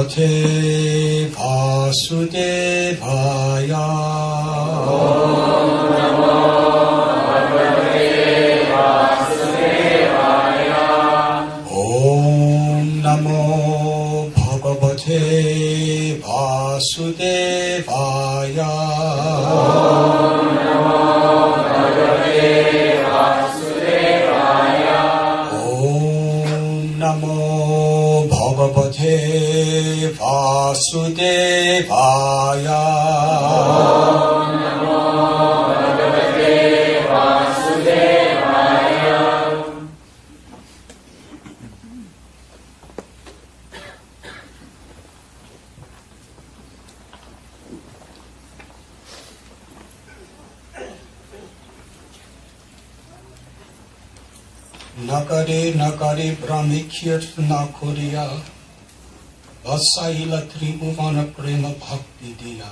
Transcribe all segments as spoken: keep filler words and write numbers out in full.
Bhagavate Vasudevaya. Om Namo Bhagavate Vasudevaya. Om Namo Bhagavate Vasudevaya. Om Namo Bhagavate Vasudevaya. Om Namo Bhagavate Vasudevaya. Om Namo Bhagavate Vasudevaya. Nakare nakare brahmikyat nakuriya Vasaila tribhuvana prema bhakti diya.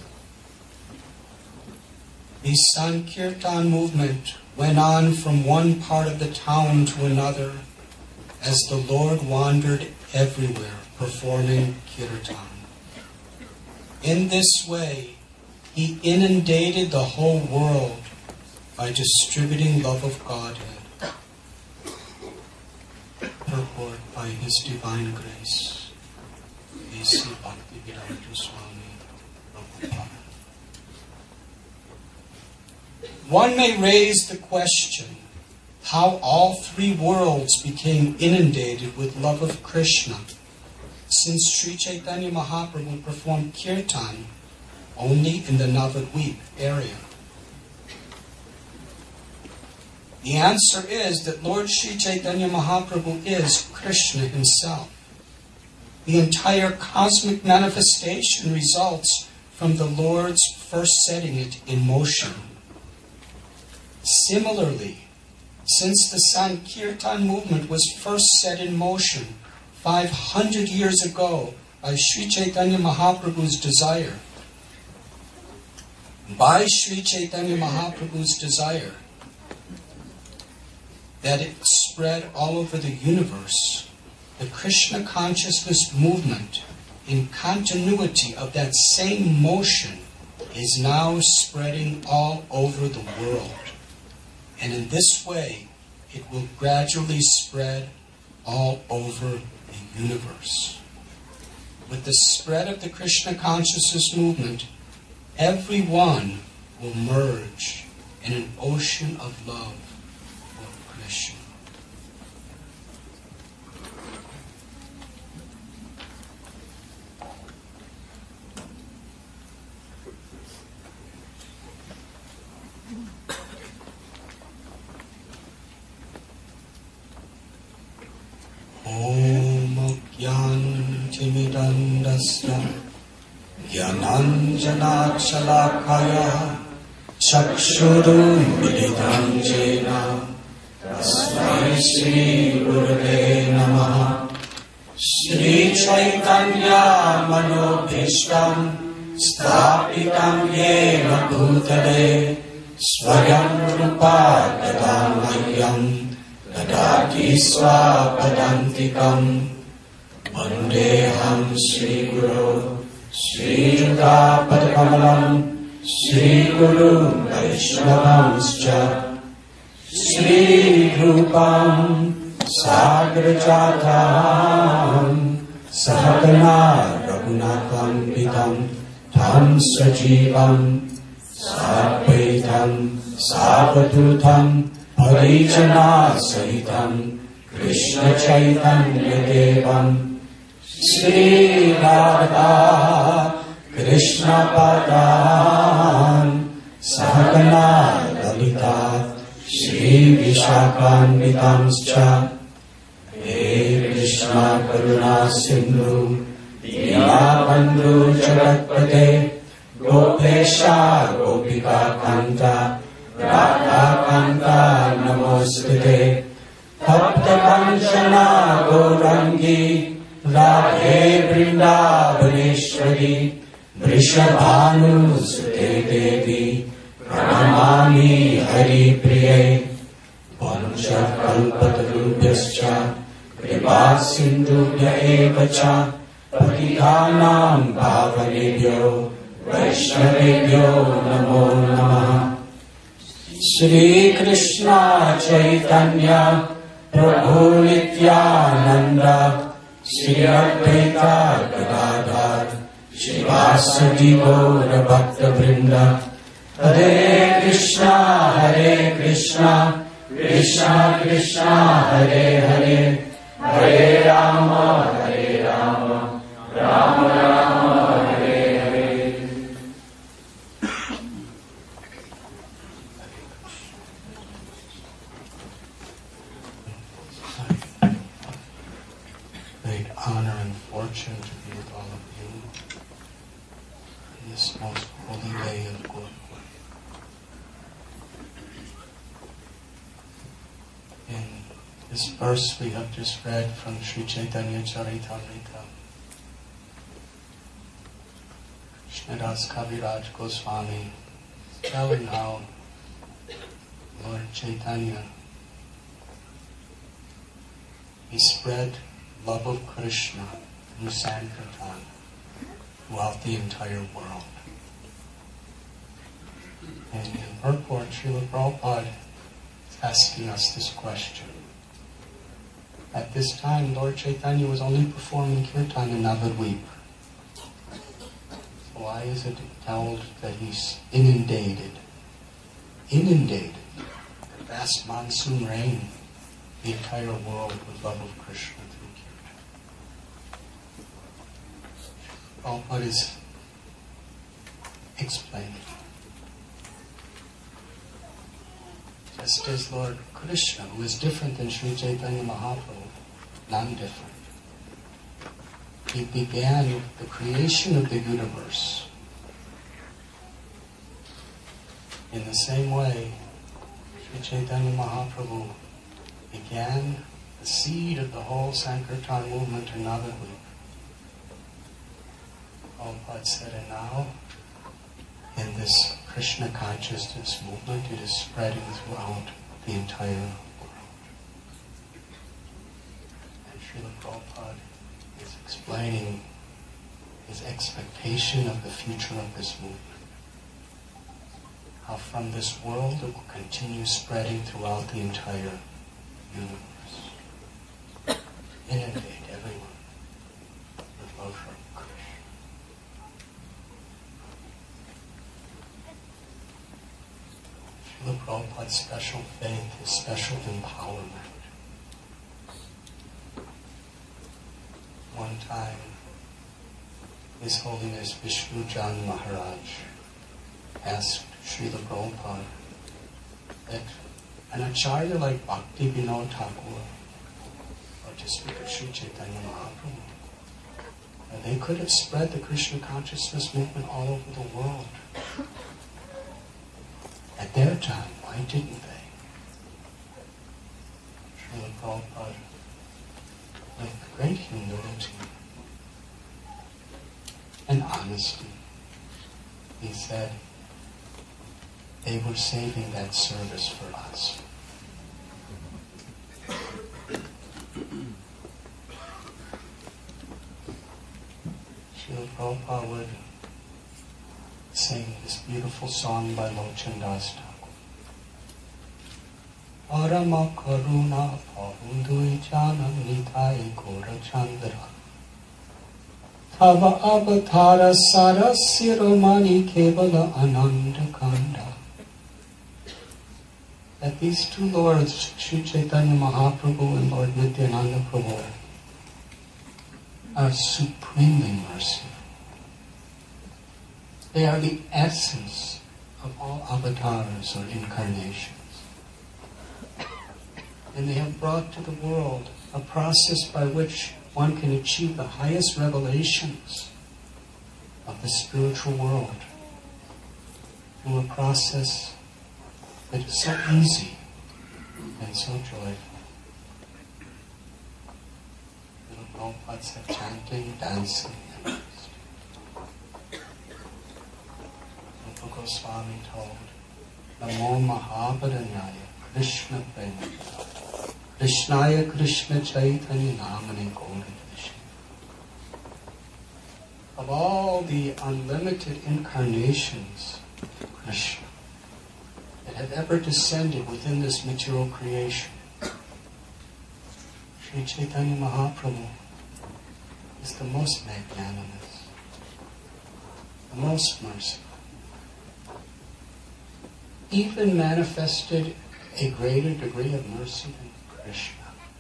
The Sankirtan movement went on from one part of the town to another as the Lord wandered everywhere performing kirtan. In this way, he inundated the whole world by distributing love of Godhead. Purport by His Divine Grace, A C Bhaktivedanta Swami Prabhupada. One may raise the question how all three worlds became inundated with love of Krishna, since Sri Chaitanya Mahaprabhu performed kirtan only in the Navadvip area. The answer is that Lord Sri Chaitanya Mahaprabhu is Krishna himself. The entire cosmic manifestation results from the Lord's first setting it in motion. Similarly, since the Sankirtan movement was first set in motion five hundred years ago by Sri Chaitanya Mahaprabhu's desire, by Sri Chaitanya Mahaprabhu's desire, that it spread all over the universe, the Krishna consciousness movement, in continuity of that same motion, is now spreading all over the world. And in this way, it will gradually spread all over the universe. With the spread of the Krishna consciousness movement, everyone will merge in an ocean of love for Krishna. Om Jnantimidandasya Jnananjanakshalakhaya Chakshurum Militam Jena Tasmai Shri Gurave Namaha. Shri Chaitanya Manobhishtam Sthapitam Yena Bhutale Swayam Rupa Tadamahyam Tadati Swapadantikam Vandeham Shri Guru Shri Judapadkamalam Shri Guru Vaishnavamscha Shri Rupam Sagrajatam Sahagana Raghunatham Vidam Tam Sajivam Sadvaitam Savadutam Harijana Sahitam Krishna Chaitanya Devam Shri Radha Krishna Padan Sahagana Lalita Shri Vishakhanvitamscha He Krishna Karuna Sindhu Dinabandhu Jagatpate Gopesha Gopika Kanta Radha Kanta Namostute Bhakta Kanchana Gaurangi Radhe Vrindavaneshwari Vrishabhanu Sute Devi Pranamami Hari Priye Vancha Kalpatarubhyascha Kripa Sindhubhya Evacha Patitanam Pavanebhyo Vaishnavebhyo Namo Namaha. Shri Krishna Chaitanya Prabhu Nityananda Shri Advaita Gadadhar Shivasadi Gaura Bhakta Vrinda. Hare Krishna, Hare Krishna, Krishna Krishna, Hare Hare, Hare Rama, Hare Rama, Rama Rama, Hare Hare. Great honor and fortune to be with all of you in this most holy day of Guru. In this verse we have just read from Sri Chaitanya Charitamrita, Krishnadas Kaviraj Goswami is telling how Lord Chaitanya, he spread love of Krishna through Sankirtan throughout the entire world. And in purport, Srila Prabhupada is asking us this question. At this time, Lord Chaitanya was only performing kirtan in Navadvip. So why is it told that he's inundated, inundated, the vast monsoon rain, the entire world with love of Krishna through kirtan? Prabhupada is explaining. Just as Lord Krishna, who is different than Sri Chaitanya Mahaprabhu, non-different, he began the creation of the universe. In the same way, Sri Chaitanya Mahaprabhu began the seed of the whole Sankirtan movement in Navadvip. Prabhupada said, and now, in this Krishna consciousness movement, it is spreading throughout the entire world. And Srila Prabhupada is explaining his expectation of the future of this movement. How from this world it will continue spreading throughout the entire universe. Inundate everyone with love for Krishna. Srila Prabhupada's special faith, his special empowerment. One time, His Holiness Vishnu Jan Maharaj asked Srila Prabhupada that an acharya like Bhakti Vinod Thakur, or to speak of Sri Chaitanya Mahaprabhu, that they could have spread the Krishna consciousness movement all over the world. At their time, why didn't they? Srila Prabhupada, with great humility and honesty, he said, they were saving that service for us. Srila Prabhupada would sing this beautiful song by Lochan Das Thakur. Parama karuna pahundui jana nitai gora chandra Tava avatara sarasya romani kevala ananda kanda. That these two lords, Sri Chaitanya Mahaprabhu and Lord Nityananda Prabhu, are supremely merciful. They are the essence of all avatars or incarnations. And they have brought to the world a process by which one can achieve the highest revelations of the spiritual world through a process that is so easy and so joyful. Little Prabhupada have chanting, dancing, and feasting. Rupa Goswami told, Namo Mahabharanyaya Krishna Prema Krishnaya Krishna Chaitanya Namane Gaura Krishna. of all the unlimited incarnations of Krishna that have ever descended within this material creation, Sri Chaitanya Mahaprabhu is the most magnanimous, the most merciful. Even manifested a greater degree of mercy than Krishna,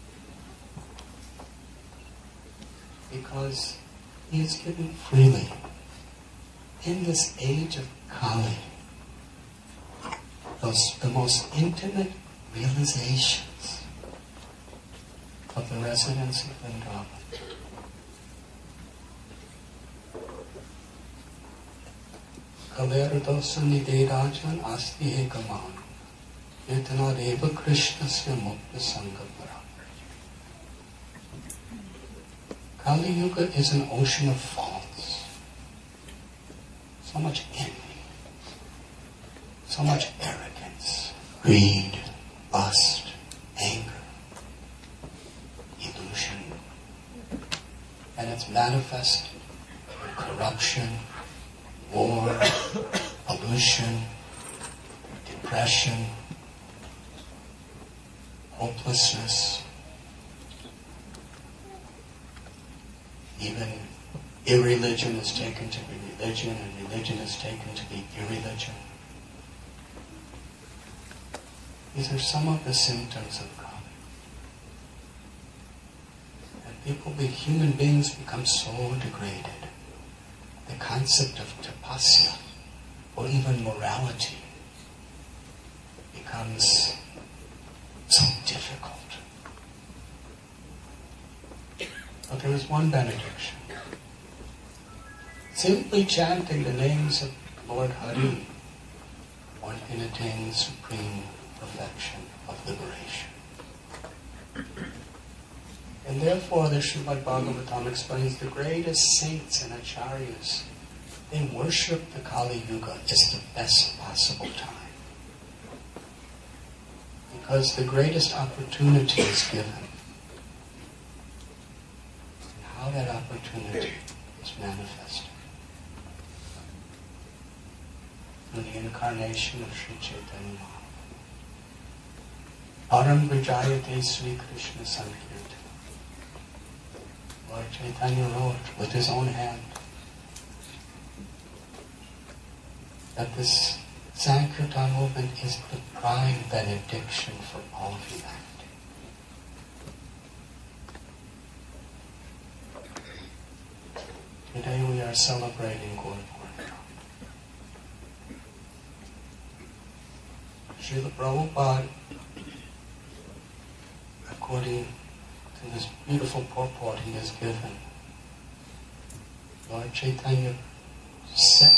because he is given freely in this age of Kali those the most intimate realizations of the residents of Vrindavan. Kalerdosa niderajan asti ekaman yatana deva krishnasya mukta sangapara. Kali Yuga is an ocean of faults. So much envy, so much arrogance, greed, lust, anger, illusion. And it's manifested in corruption, war, pollution, depression, hopelessness, even irreligion is taken to be religion, and religion is taken to be irreligion. These are some of the symptoms of Kali. And people, the human beings become so degraded. The concept of tapasya, or even morality, becomes so difficult. But there is one benediction. Simply chanting the names of Lord Hari, one can attain supreme perfection of liberation. And therefore, the Srimad Bhagavatam explains the greatest saints and acharyas, they worship the Kali Yuga as the best possible time. Because the greatest opportunity is given. And how that opportunity is manifested. Through the incarnation of Sri Chaitanya Mahaprabhu. Param Vijayate Sri Krishna Sankirtan. Lord Chaitanya wrote with his own hand that this Sankirtan movement is the prime benediction for all of humanity. Today we are celebrating Gaura Purnima. Srila Prabhupada, according to this beautiful purport he has given, Lord Chaitanya set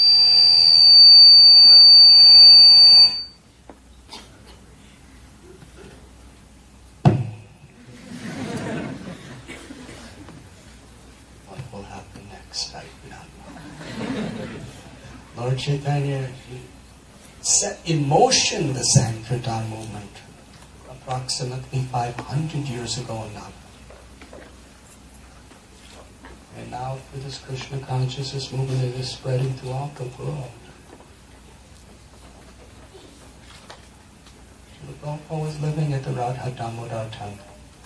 what will happen next, I do not know. Lord Chaitanya set in motion the Sankirtan movement approximately five hundred years ago in Nagpur. And now for this Krishna consciousness movement, it is spreading throughout the world. Srila Prabhupada was living at the Radha Damodar temple,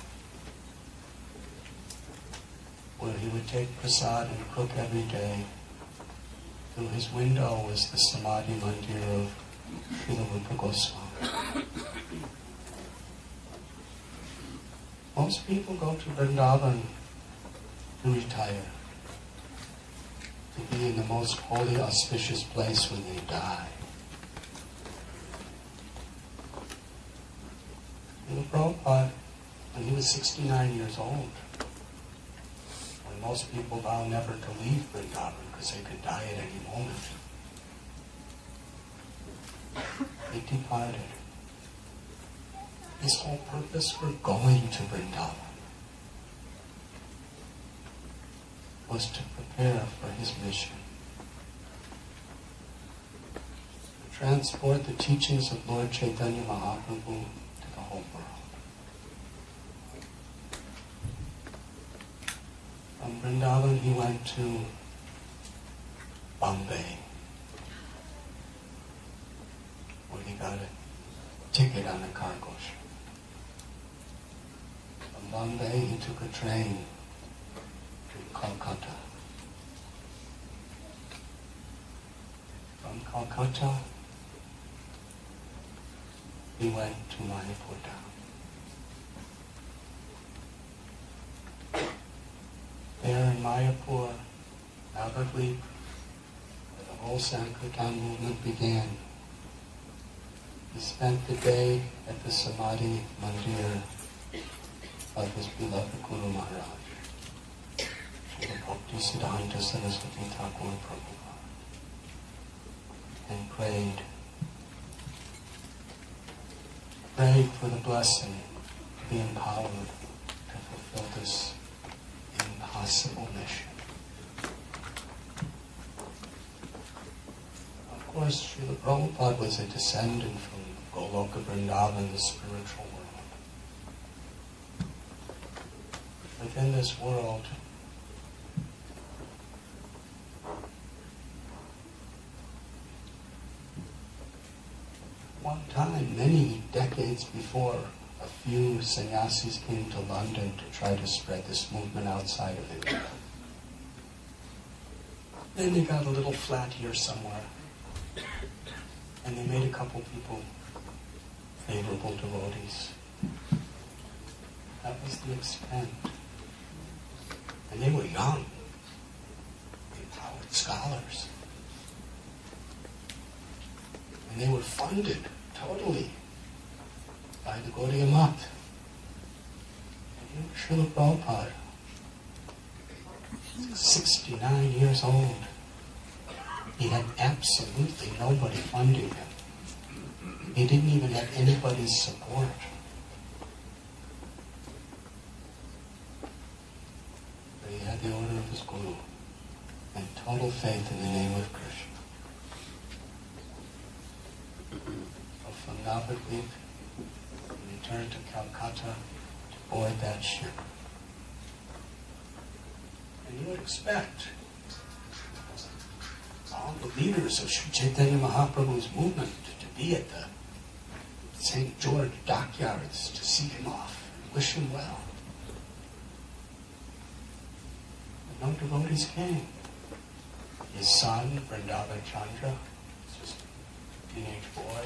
where he would take prasad and cook every day. Through his window was the Samadhi Mandir of Srila Rupa Goswami. Most people go to Vrindavan to retire, to be in the most holy, auspicious place when they die. Srila Prabhupada, when he was sixty-nine years old, when most people vow never to leave Vrindavan because they could die at any moment, they departed. His whole purpose for going to Vrindavan was to prepare for his mission. To transport the teachings of Lord Chaitanya Mahaprabhu to the whole world. From Vrindavan he went to Bombay, where he got a ticket on a cargo ship. From Bombay, he took a train to Calcutta. From Calcutta, he went to Mayapur town. There in Mayapur, Navadvip, where the whole Sankirtan movement began, he spent the day at the Samadhi Mandir of his beloved Guru Maharaj, Srila Bhaktisiddhanta Saraswati Thakur Prabhupada, and prayed. Prayed for the blessing to be empowered to fulfill this impossible mission. Of course, Srila Prabhupada was a descendant from Goloka Vrindavan, the spiritual world. Within this world, one time, many decades before, a few sannyasis came to London to try to spread this movement outside of India. Then they got a little flat here somewhere, and they made a couple people favorable devotees. That was the extent. And they were young, empowered scholars. And they were funded totally by the Gaudiya Math. And here Srila Prabhupada, sixty-nine years old, he had absolutely nobody funding him. He didn't even have anybody's support. But he had the order of his Guru and total faith in the name of Krishna. So from Navadvip, he returned to Calcutta to board that ship. And you would expect all the leaders of Sri Chaitanya Mahaprabhu's movement to be at the Saint George dockyards to see him off and wish him well. But no devotees came. His son, Vrindavan Chandra, was just a teenage boy,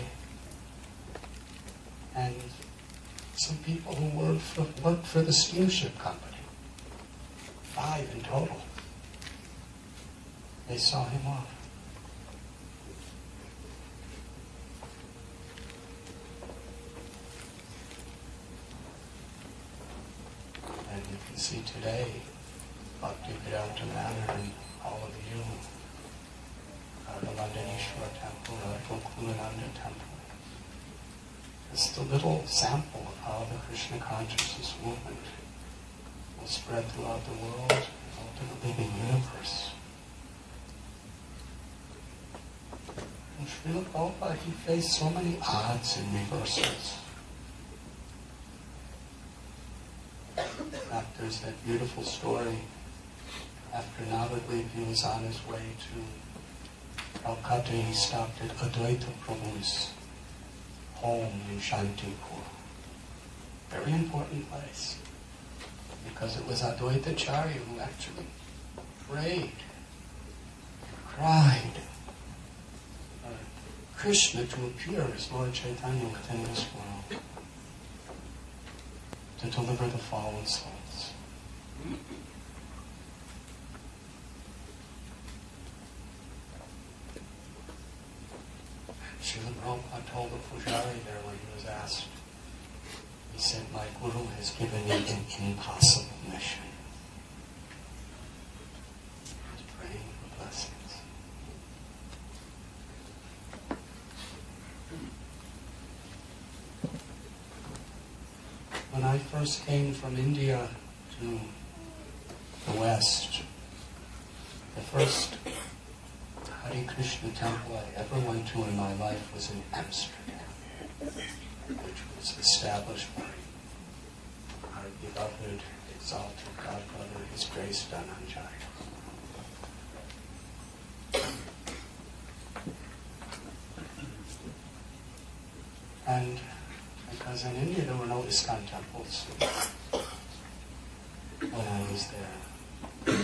and some people who worked for, worked for the steamship company, five in total. They saw him off. And you can see today, Bhaktivedanta Manor and all of you, uh, the Landaneshwar Temple, the Gokulananda Temple. It's the little sample of how the Krishna consciousness movement will spread throughout the world and ultimately the universe. And Srila Prabhupada, he faced so many odds and reversals. In fact, there's that beautiful story. After Navadvip, he was on his way to Calcutta. He stopped at Advaita Prabhu's home in Shantipur. Very important place. Because it was Advaita Acharya who actually prayed, cried, Krishna to appear as Lord Chaitanya within this world, to deliver the fallen souls. Srila Prabhupada told the Pujari there when he was asked, he said, my Guru has given me an impossible mission. He was praying for blessings. When I first came from India to the West, the first Hare Krishna temple I ever went to in my life was in Amsterdam, which was established by our beloved, exalted Godbrother, His Grace Dhananjaya. And because in India there were no ISKCON temples when I was there.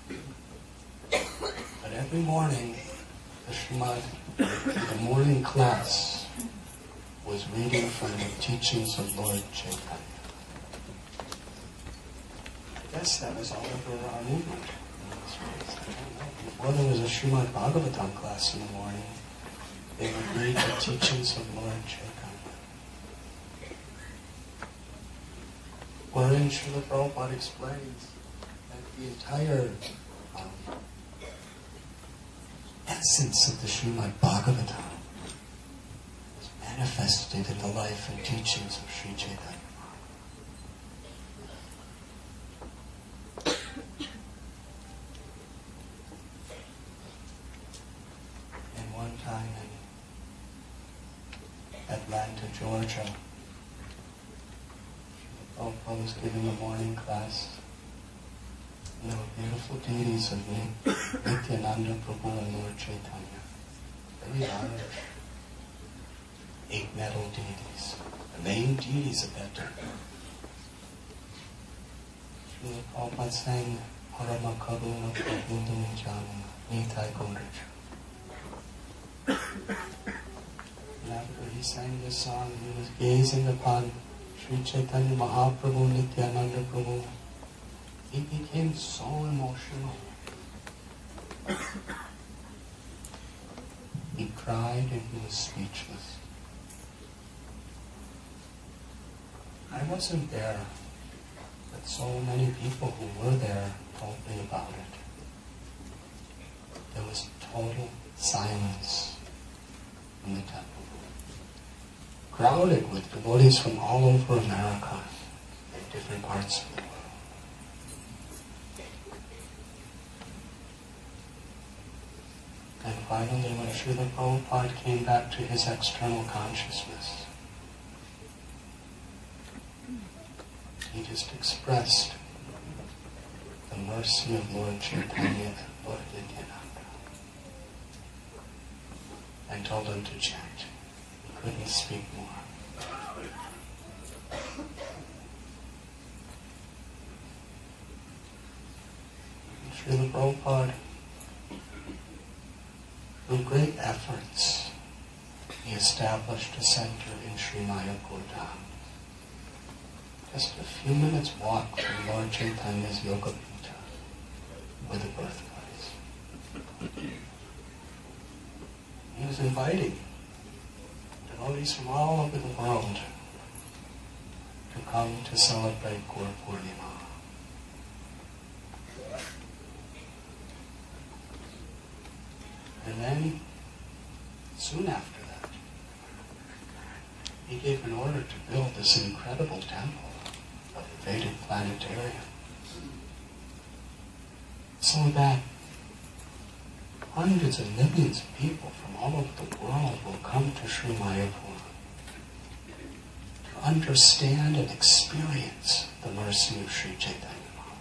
But every morning, the Srimad, the morning class, was reading from the teachings of Lord Chaitanya. I guess that was all over our movement. Before there was a Srimad Bhagavatam class in the morning, they would read the teachings of Lord Chaitanya. Wherein Srila Prabhupada explains that the entire um, essence of the Srimad Bhagavatam is manifested in the life and teachings of Sri Chaitanya. And one time in Atlanta, Georgia, Prabhupada was giving a morning class. And there were beautiful deities of Nityananda Prabhu and Lord Chaitanya. Very large, eight metal deities, the main deities of that time. Srila Prabhupada sang Parama Karuna Prabhu Nijana Nitai Gauraj. And after he sang this song, he was gazing upon Sri Chaitanya Mahaprabhu, Nityananda Prabhu. He became so emotional. He cried and he was speechless. I wasn't there, but so many people who were there told me about it. There was total silence in the temple. Crowded with devotees from all over America and different parts of the world. And finally, when Srila Prabhupada came back to his external consciousness, he just expressed the mercy of Lord Chaitanya and Lord Nityananda and told him to chant. Couldn't speak more. Srila Prabhupada, through great efforts, he established a center in Sri Mayapur Dham. Just a few minutes walk from Lord Chaitanya's Yoga Pita, where the birthplace. He was inviting devotees from all over the world to come to celebrate Guru Purnima. And then, soon after that, he gave an order to build this incredible temple of the Vedic planetarium, so that hundreds of millions of people from all over the world will come to Sri Mayapur to understand and experience the mercy of Sri Chaitanya.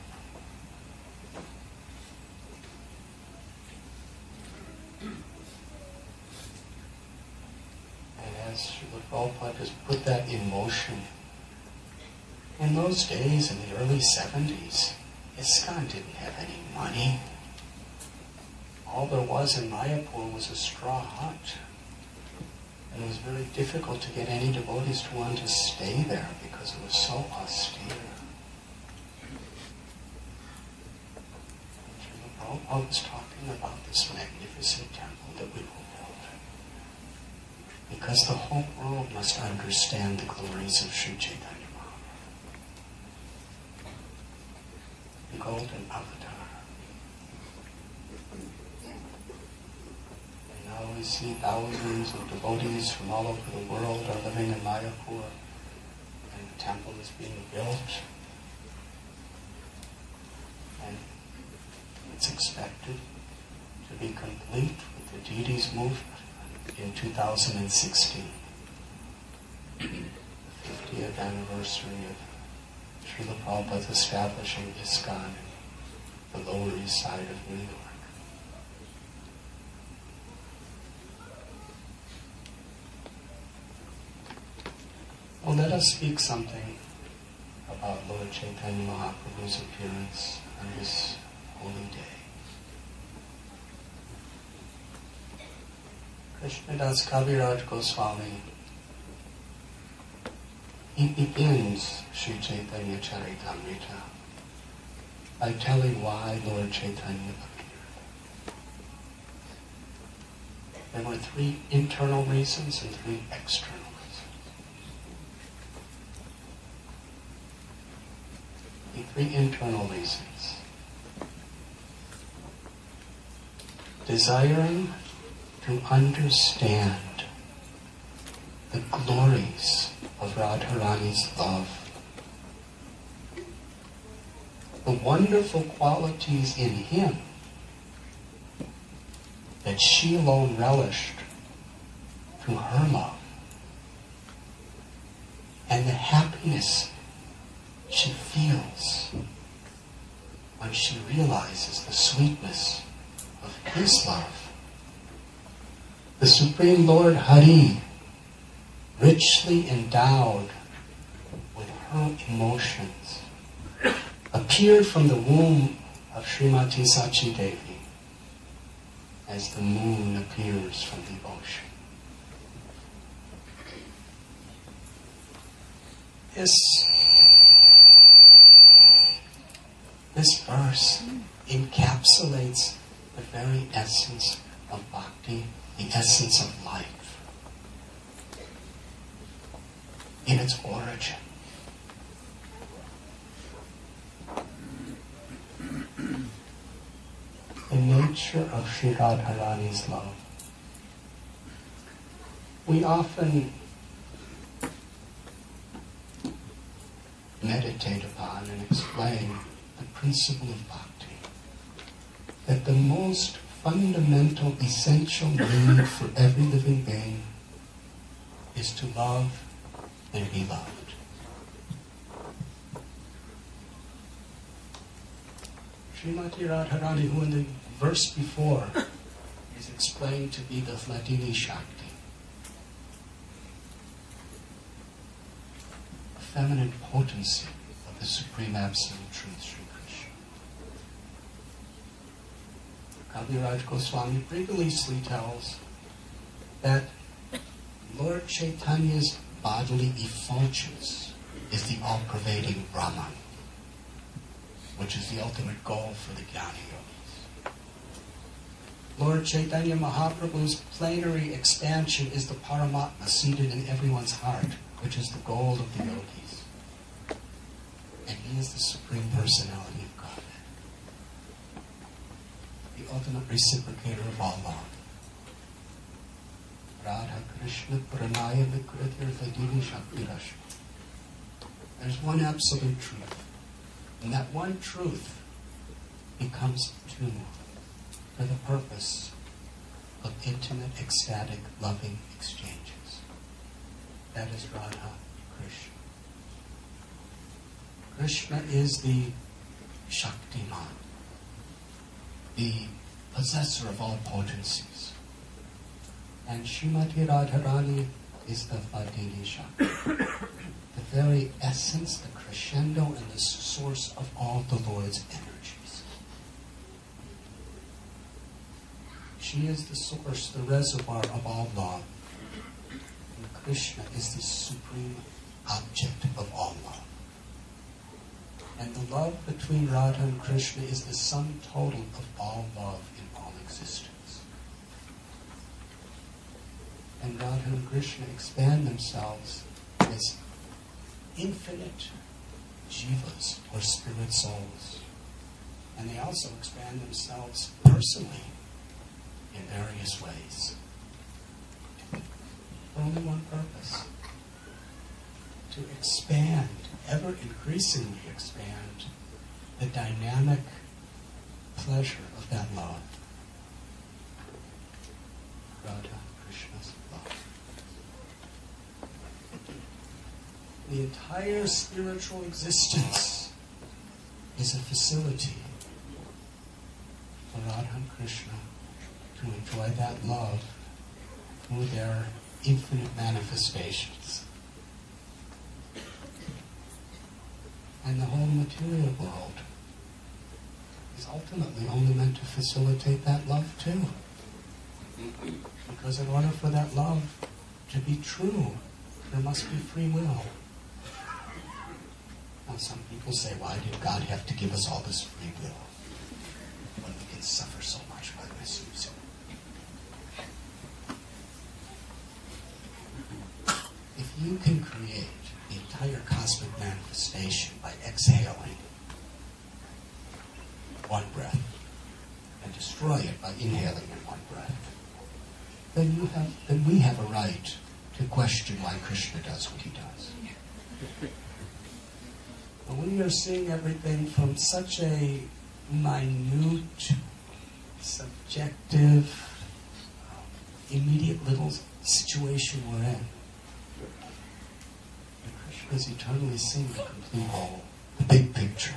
And as Srila Prabhupada just put that in motion, in those days, in the early seventies, ISKCON didn't have any money. All there was in Mayapur was a straw hut. And it was very difficult to get any devotees to want to stay there because it was so austere. Srila Prabhupada was talking about this magnificent temple that we will build. Because the whole world must understand the glories of Sri Chaitanya Mahaprabhu. The golden avatar. Now we see thousands of devotees from all over the world are living in Mayapur, and the temple is being built. And it's expected to be complete with the deities movement in two thousand sixteen, the fiftieth anniversary of Srila Prabhupada's establishing ISKCON in the Lower East Side of New York. let us speak something about Lord Chaitanya Mahaprabhu's appearance on this holy day. Krishnadas Kaviraj Goswami, he begins Sri Chaitanya Charitamrita by telling why Lord Chaitanya appeared. There were three internal reasons and three external reasons. The three internal reasons. Desiring to understand the glories of Radharani's love, the wonderful qualities in him that she alone relished through her love, and the happiness she feels when she realizes the sweetness of his love. The Supreme Lord Hari, richly endowed with her emotions, appeared from the womb of Srimati Sachi Devi as the moon appears from the ocean. This, this verse encapsulates the very essence of bhakti, the essence of life, in its origin. The nature of Sri Radharani's love. We often meditate upon and explain the principle of bhakti, that the most fundamental, essential need for every living being is to love and be loved. Srimati Radharani, who in the verse before is explained to be the Hladini Shakti, a feminine potency of the Supreme Absolute Truth, Sri Krishna. Kaviraj Goswami previously tells that Lord Chaitanya's bodily effulgence is the all-pervading Brahman, which is the ultimate goal for the Jnana Yogis. Lord Chaitanya Mahaprabhu's plenary expansion is the Paramatma seated in everyone's heart, which is the goal of the Yogis. And he is the Supreme Personality of Godhead, the ultimate reciprocator of all love. Radha Krishna Pranaya Vikritir Hladini Shakti Rashmi. There's one absolute truth. And that one truth becomes two for the purpose of intimate, ecstatic, loving exchanges. That is Radha Krishna. Krishna is the Shaktiman, the possessor of all potencies. And Srimati Radharani is the Hladini Shakti. The very essence, the crescendo, and the source of all the Lord's energies. She is the source, the reservoir of all love. And Krishna is the supreme object of all love. And the love between Radha and Krishna is the sum total of all love in all existence. And Radha and Krishna expand themselves as infinite jivas, or spirit souls. And they also expand themselves personally in various ways. For only one purpose. To expand, ever increasingly expand, the dynamic pleasure of that love. Radha Krishna's love. The entire spiritual existence is a facility for Radha and Krishna to enjoy that love through their infinite manifestations. And the whole material world is ultimately only meant to facilitate that love too. Because in order for that love to be true, there must be free will. Now some people say, why did God have to give us all this free will when we can suffer so much by misusing it? If you can create the entire cosmic manifestation by exhaling one breath and destroy it by inhaling in one breath, then you have then we have a right to question why Krishna does what he does. But when you're seeing everything from such a minute, subjective, immediate little situation we're in, Krishna is eternally seeing the complete whole, the big picture.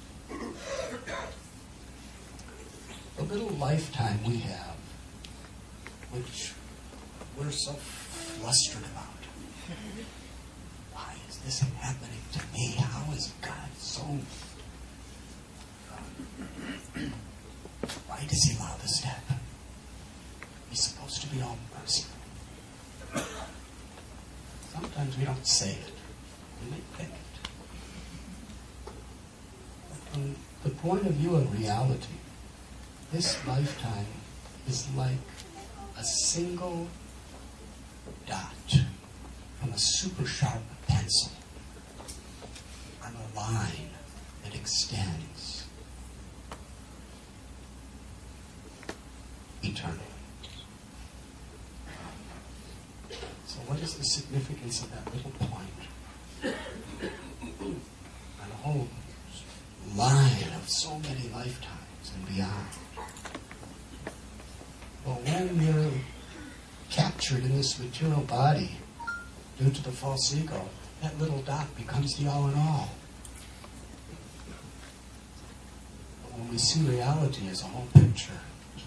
The little lifetime we have, which we're so flustered about. Why is this happening to me? How is God so... Uh, why does he allow this to happen? He's supposed to be all merciful. Sometimes we don't say it. We may think it. But from the point of view of reality, this lifetime is like a single dot from a super sharp pencil on a line that extends eternally. So what is the significance of that little point on a whole line of so many lifetimes and beyond? Well, when you're captured in this material body due to the false ego, that little dot becomes the all in all. But when we see reality as a whole picture,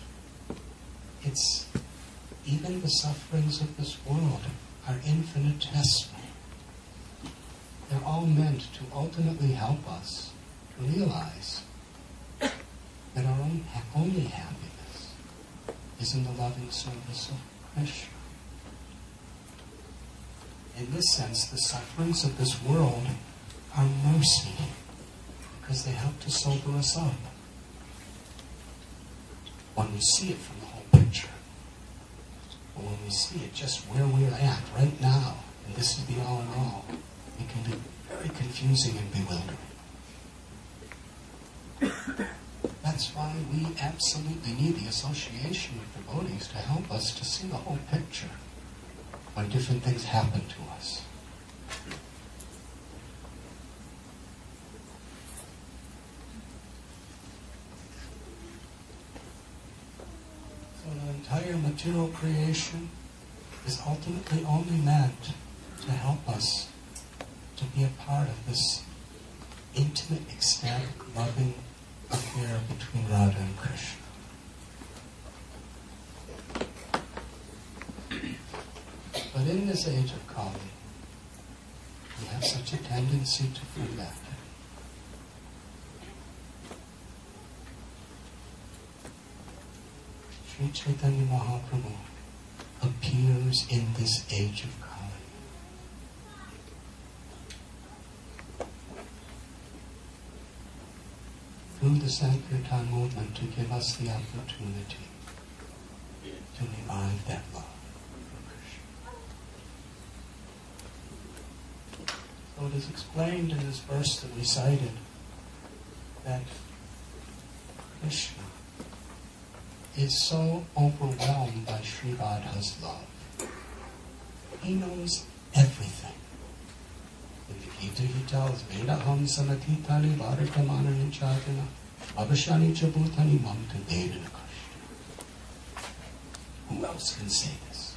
it's even the sufferings of this world are infinitesimal. They're all meant to ultimately help us to realize that our own ha- only happiness is in the loving service of Krishna. In this sense, the sufferings of this world are mercy because they help to sober us up. When we see it from the whole picture, but when we see it just where we're at right now, and this is the all in all, it can be very confusing and bewildering. That's why we absolutely need the association with devotees to help us to see the whole picture when different things happen to us. So the entire material creation is ultimately only meant to help us to be a part of this intimate, ecstatic, loving affair between Radha and Krishna. But in this age of Kali, we have such a tendency to forget. Sri Chaitanya Mahaprabhu appears in this age of Kali. Through the Sankirtan movement to give us the opportunity to revive that love for Krishna. So it is explained in this verse that we cited that Krishna is so overwhelmed by Sri Radha's love. He knows everything. In the Gita he tells, Vedaham samatitani bharatamana chadana avashani chabhutani mamta vedana kashta. Who else can say this?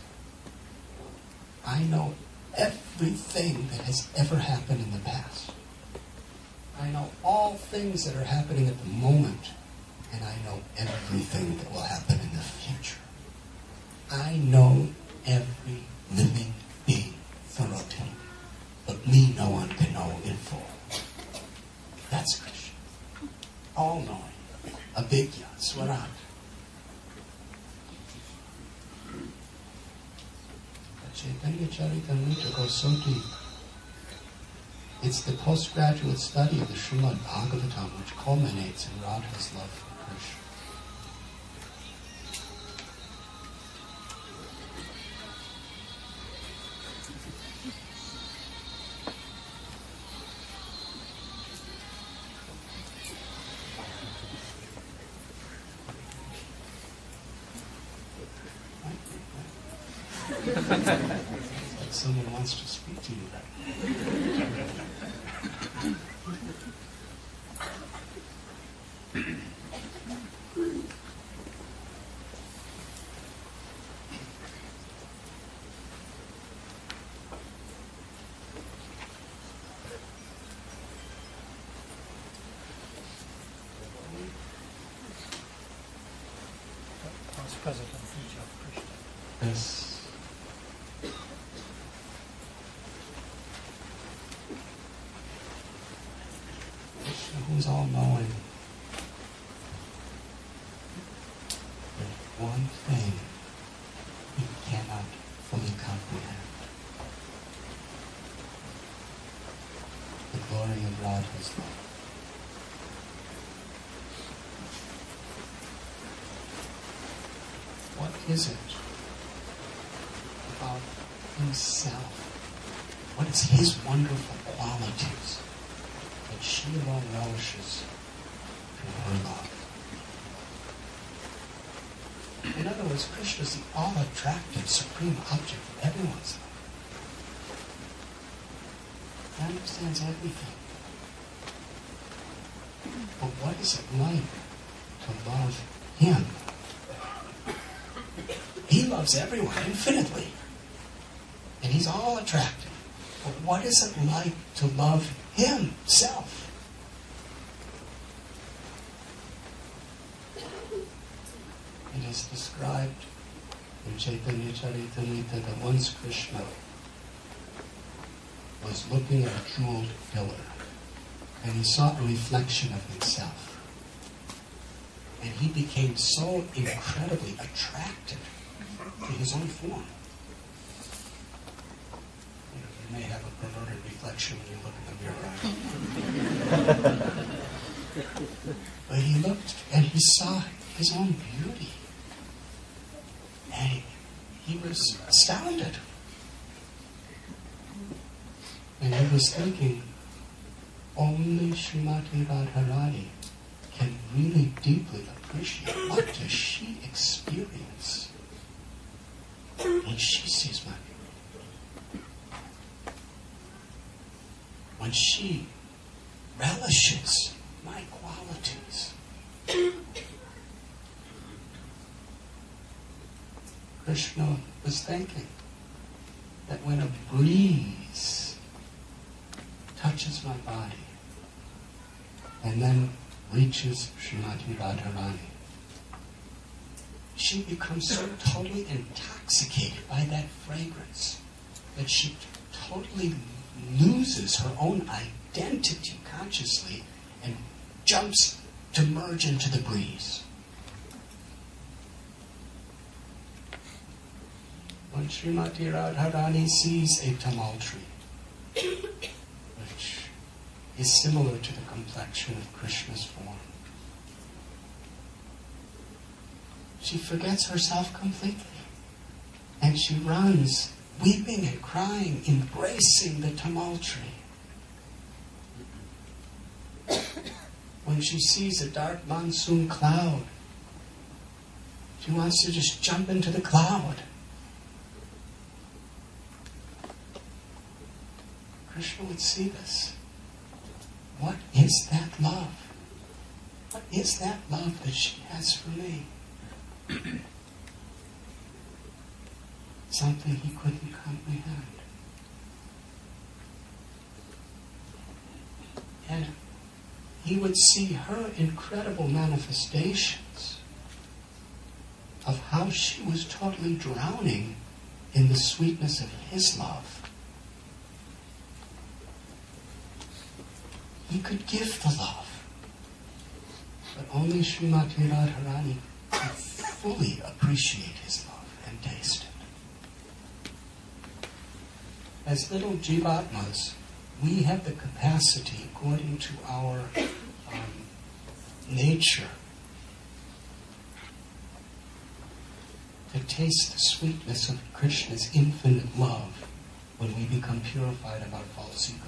I know everything that has ever happened in the past. I know all things that are happening at the moment, and I know everything that will happen in the future. I know every living being thoroughly. But me, no one can know in full. Charitamrita goes so deep. It's the postgraduate study of the Srimad Bhagavatam which culminates in Radha's love for Krishna. Like someone wants to speak to you right Past President Future Krishna. Yes. Krishna, who's all-knowing. There's one thing he cannot fully comprehend. The glory of Radha's love. What is it about himself? What is his wonderful qualities that she alone relishes through her love? In other words, Krishna is the all-attractive, supreme object of everyone's life. He understands everything. But what is it like to love him? He loves everyone infinitely. And he's all attractive. But what is it like to love himself? It is described in Chaitanya Charitamrita that once Krishna was looking at a jeweled pillar and he saw a reflection of himself. And he became so incredibly attracted to his own form. You know, you may have a perverted reflection when you look in the mirror. But he looked and he saw his own beauty. And he, he was astounded. And he was thinking, only Srimati Radharani can really deeply appreciate what does she experience when she sees my beauty. When she relishes my qualities. Krishna was thinking that when a breeze touches my body and then reaches Srimati Radharani, she becomes so totally intoxicated by that fragrance that she totally loses her own identity consciously and jumps to merge into the breeze. When Srimati Radharani sees a Tamaltri, which is similar to the complexion of Krishna's form, she forgets herself completely. And she runs, weeping and crying, embracing the Tamaltri. When she sees a dark monsoon cloud, she wants to just jump into the cloud. Krishna would see this. What is that love? What is that love that she has for me? Something he couldn't comprehend. And he would see her incredible manifestations of how she was totally drowning in the sweetness of his love. He could give the love, but only Srimati Radharani could fully appreciate his love and taste it. as little jivatmas, we have the capacity, according to our um, nature, to taste the sweetness of Krishna's infinite love when we become purified of our false ego.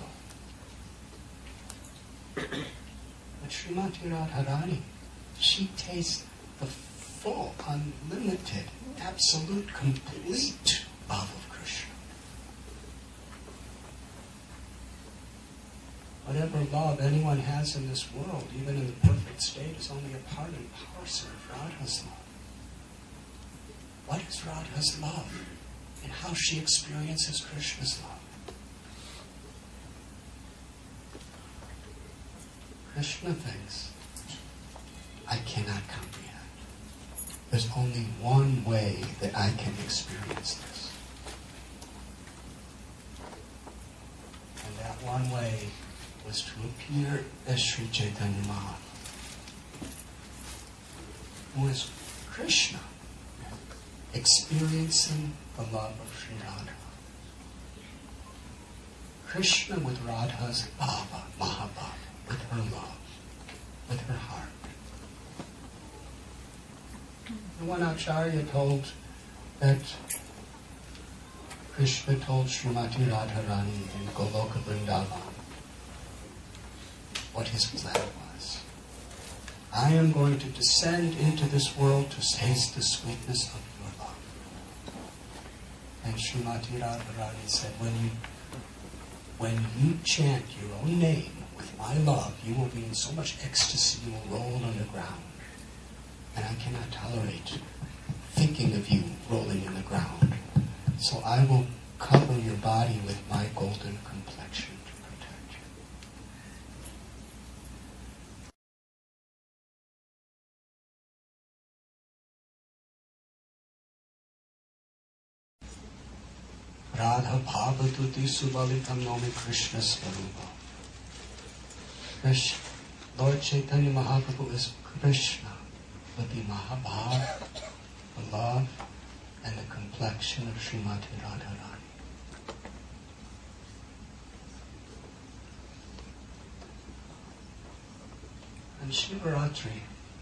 But Srimati Radharani, she tastes the full, unlimited, absolute, complete love of Krishna. Whatever love anyone has in this world, even in the perfect state, is only a part and parcel of Radha's love. What is Radha's love, and how she experiences Krishna's love? Krishna thinks, I cannot comprehend. There's only one way that I can experience this. And that one way was to appear as Sri Chaitanya Mahaprabhu, who is Krishna, experiencing the love of Sri Radha. Krishna with Radha's bhava, mahabhava, with her love, with her heart. The one Acharya told that Krishna told Srimati Radharani in Goloka Vrindavan what his plan was. I am going to descend into this world to taste the sweetness of your love. And Srimati Radharani said, when you, when you chant your own name with my love, you will be in so much ecstasy you will roll on the ground. And I cannot tolerate thinking of you rolling in the ground. So I will cover your body with my golden complexion to protect you. Radha Bhavatuti Subalitam Nomi Krishna Swarupa. Krishna, Lord Chaitanya Mahaprabhu is Krishna with the Mahabhav, the love, and the complexion of Srimati Radharani. On Shivaratri,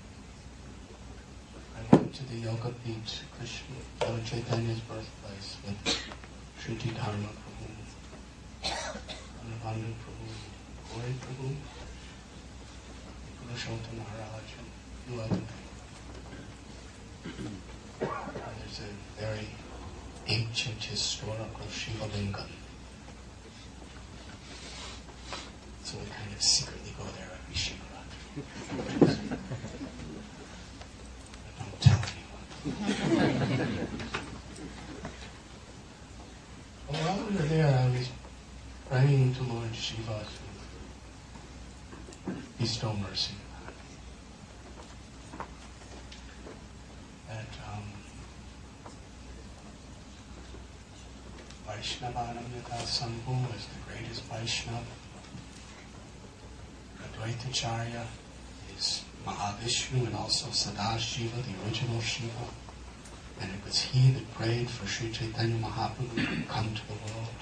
I went to the Yoga Pit, Krishna, Lord Chaitanya's birthplace, with Shruti Dharma Prabhu, Anubandhu Prabhu, Gauri Prabhu, Purushottam Maharaj, and a few other things. There's a very ancient historical Shiva Lingam. So we kind of secretly go there every Shivaratri. But don't tell anyone. Well, while we were there, I was praying to Lord Shiva to bestow mercy. That um, Vaishnavanam Yatha Sambhu is the greatest Vaishnava. Advaitacharya is Mahavishnu and also Sadashiva, the original Shiva. And it was he that prayed for Sri Chaitanya Mahaprabhu to come to the world.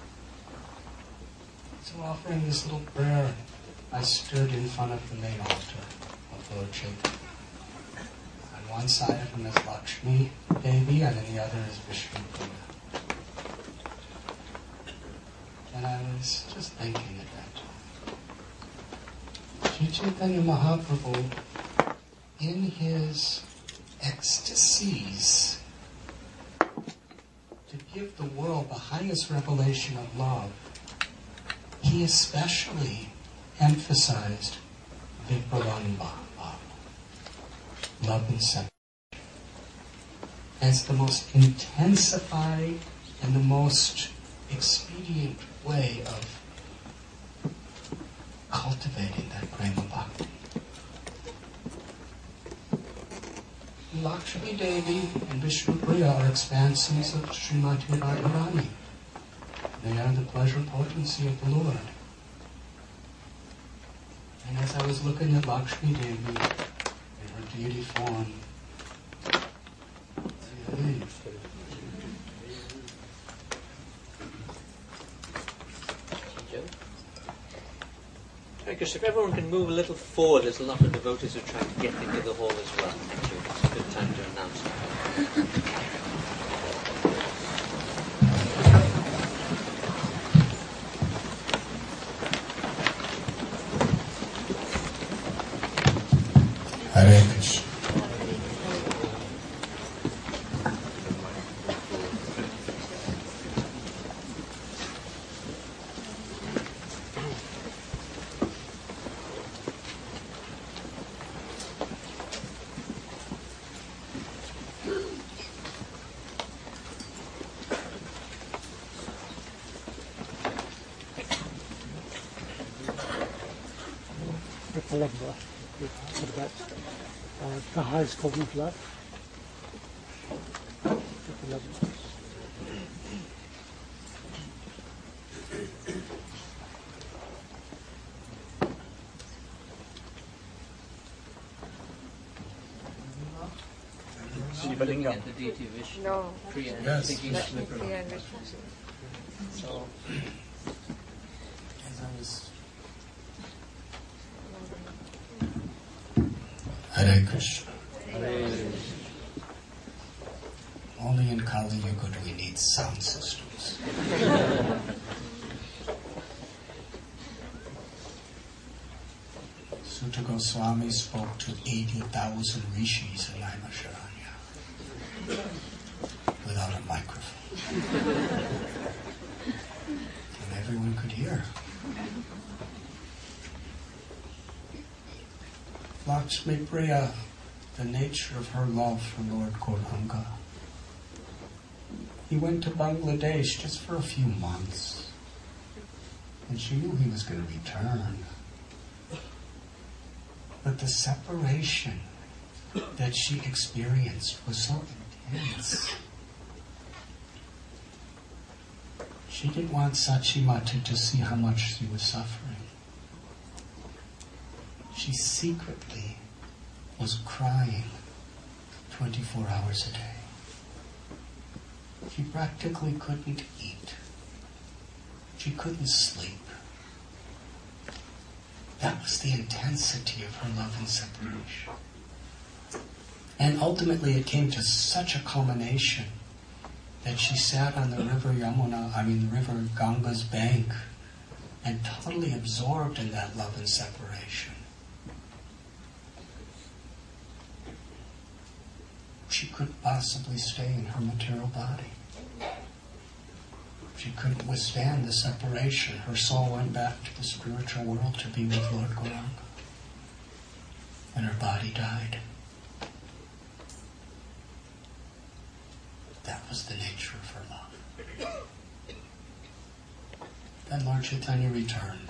So offering this little prayer, I stood in front of the main altar of Lord Chaitanya. On one side of him is Lakshmi Devi, and on the other is Vishnu Buddha. And I was just thinking at that time. Sri Chaitanya Mahaprabhu, in his ecstasies to give the world the highest revelation of love, he especially emphasized Vipralanva, love and separation, as the most intensified and the most expedient way of cultivating that prema bhakti. Lakshmi Devi and Vishnu Priya are expansions of Srimati Radharani. They are the pleasure potency of the Lord. And as I was looking at Lakshmi Devi in her deity form, Very good. So if everyone can move a little forward, there's a lot of devotees who are trying to get into the hall as well. Thank you. It's a good time to announce that. Hare Krishna. What about uh, the highest form of love? Shivalingam. The deity Vishnu. No. Priya. Yes. Thinking That Vishnu. Priya and Vishnu. So, as I was... Hare Krishna. Only in Kali Yuga do we need sound systems. Sutta Goswami spoke to eighty thousand rishis in Naimisharanya without a microphone. And everyone could hear. Lakshmi Priya, the nature of her love for Lord Gauranga. He went to Bangladesh just for a few months, and she knew he was going to return. But the separation that she experienced was so intense. She didn't want Sachimata to see how much she was suffering. She secretly was crying twenty-four hours a day. She practically couldn't eat. She couldn't sleep. That was the intensity of her love and separation. And ultimately it came to such a culmination that she sat on the river Yamuna, I mean the river Ganga's bank, and totally absorbed in that love and separation. She couldn't possibly stay in her material body. She couldn't withstand the separation. Her soul went back to the spiritual world to be with Lord Gauranga. And her body died. That was the nature of her love. Then Lord Chaitanya returned.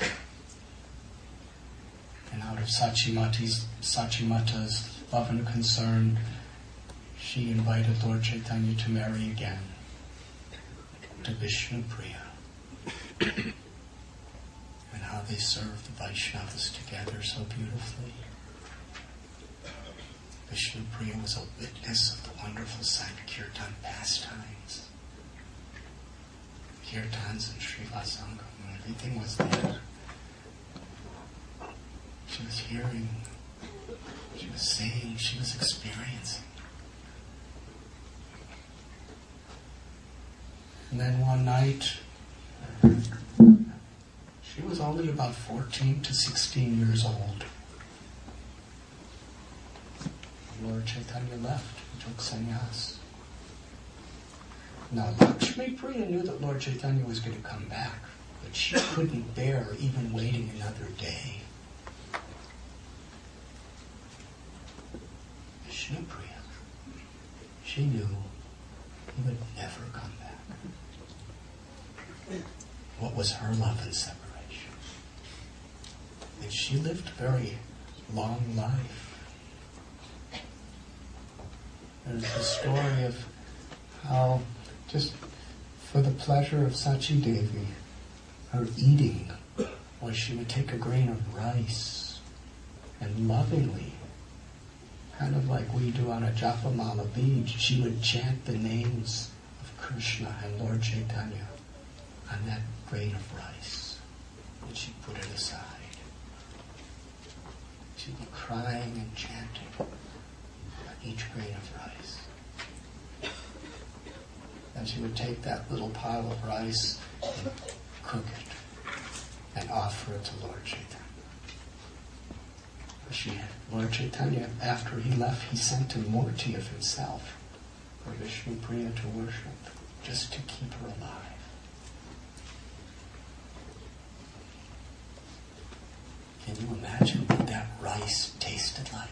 And out of Sachimati's, Sachimata's love and concern, she invited Lord Chaitanya to marry again to Vishnu Priya. And how they served the Vaishnavas together so beautifully. Vishnu Priya was a witness of the wonderful Sankirtan pastimes. Kirtans and Srivasangam, and everything was there. She was hearing, she was seeing, she was experiencing. And then one night, she was only about fourteen to sixteen years old. Lord Chaitanya left and took sannyas. Now Lakshmi Priya knew that Lord Chaitanya was going to come back, but she couldn't bear even waiting another day. Vishnu Priya, she knew he would never come back. What was her love and separation? And she lived a very long life. There's the story of how, just for the pleasure of Sachi Devi, her eating was she would take a grain of rice and lovingly, kind of like we do on a Japamala bead, she would chant the names of Krishna and Lord Chaitanya on that grain of rice, and she put it aside. She'd be crying and chanting on each grain of rice. And she would take that little pile of rice and cook it and offer it to Lord Chaitanya. She had, Lord Chaitanya, after he left, he sent a murti of himself for Vishnu Priya to worship, just to keep her alive. Can you imagine what that rice tasted like?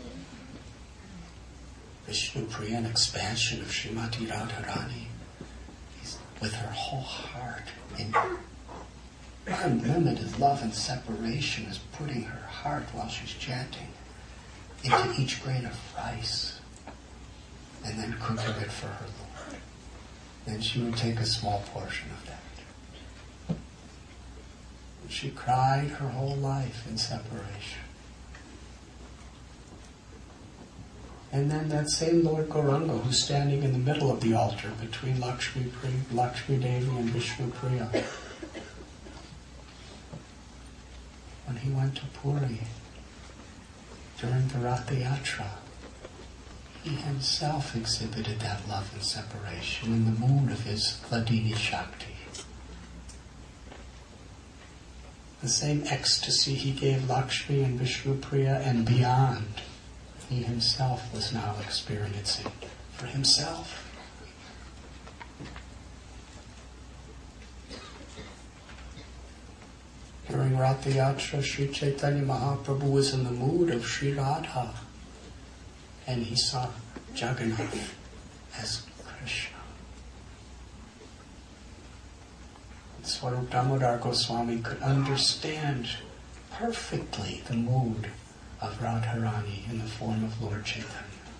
Vishnu Priya, an expansion of Srimati Radharani, with her whole heart in unlimited love and separation, is putting her heart while she's chanting into each grain of rice and then cooking it for her Lord. Then she would take a small portion of that. And she cried her whole life in separation. And then that same Lord Gauranga, who's standing in the middle of the altar between Lakshmi, Priya, Lakshmi Devi and Vishnu Priya, when he went to Puri during the Ratha Yatra, he himself exhibited that love and separation in the mood of his Hladini Shakti. The same ecstasy he gave Lakshmi and Vishnu Priya and beyond, he himself was now experiencing for himself. During Ratha Yatra, Sri Chaitanya Mahaprabhu was in the mood of Sri Radha, and he saw Jagannath as Krishna. And Swarup Damodar Goswami could understand perfectly the mood of Radharani in the form of Lord Chaitanya.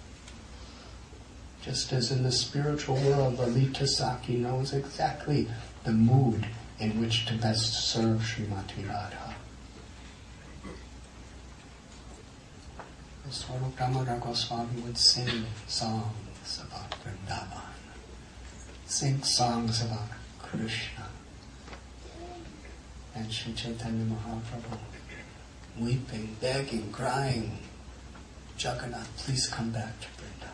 Just as in the spiritual world, Lalita Saki knows exactly the mood in which to best serve Srimati Radha. Swarup Damodar Goswami would sing songs about Vrindavan, sing songs about Krishna, and Sri Chaitanya Mahaprabhu, weeping, begging, crying, Jagannath, please come back to Vrindavan.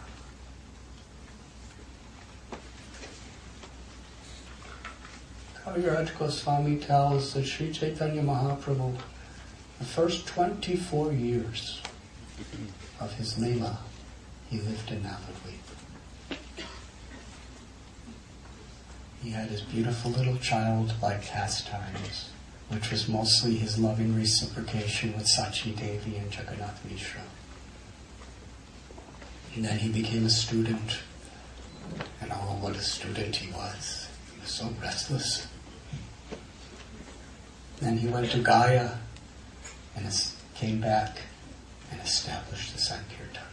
Kaviraj Goswami tells that Sri Chaitanya Mahaprabhu, the first twenty-four years of his Leela, he lived in Navadvip. He had his beautiful little childlike pastimes, which was mostly his loving reciprocation with Sachi Devi and Jagannath Mishra. And then he became a student, and oh, what a student he was. He was so restless. Then he went to Gaya and came back and established the Sankirtan.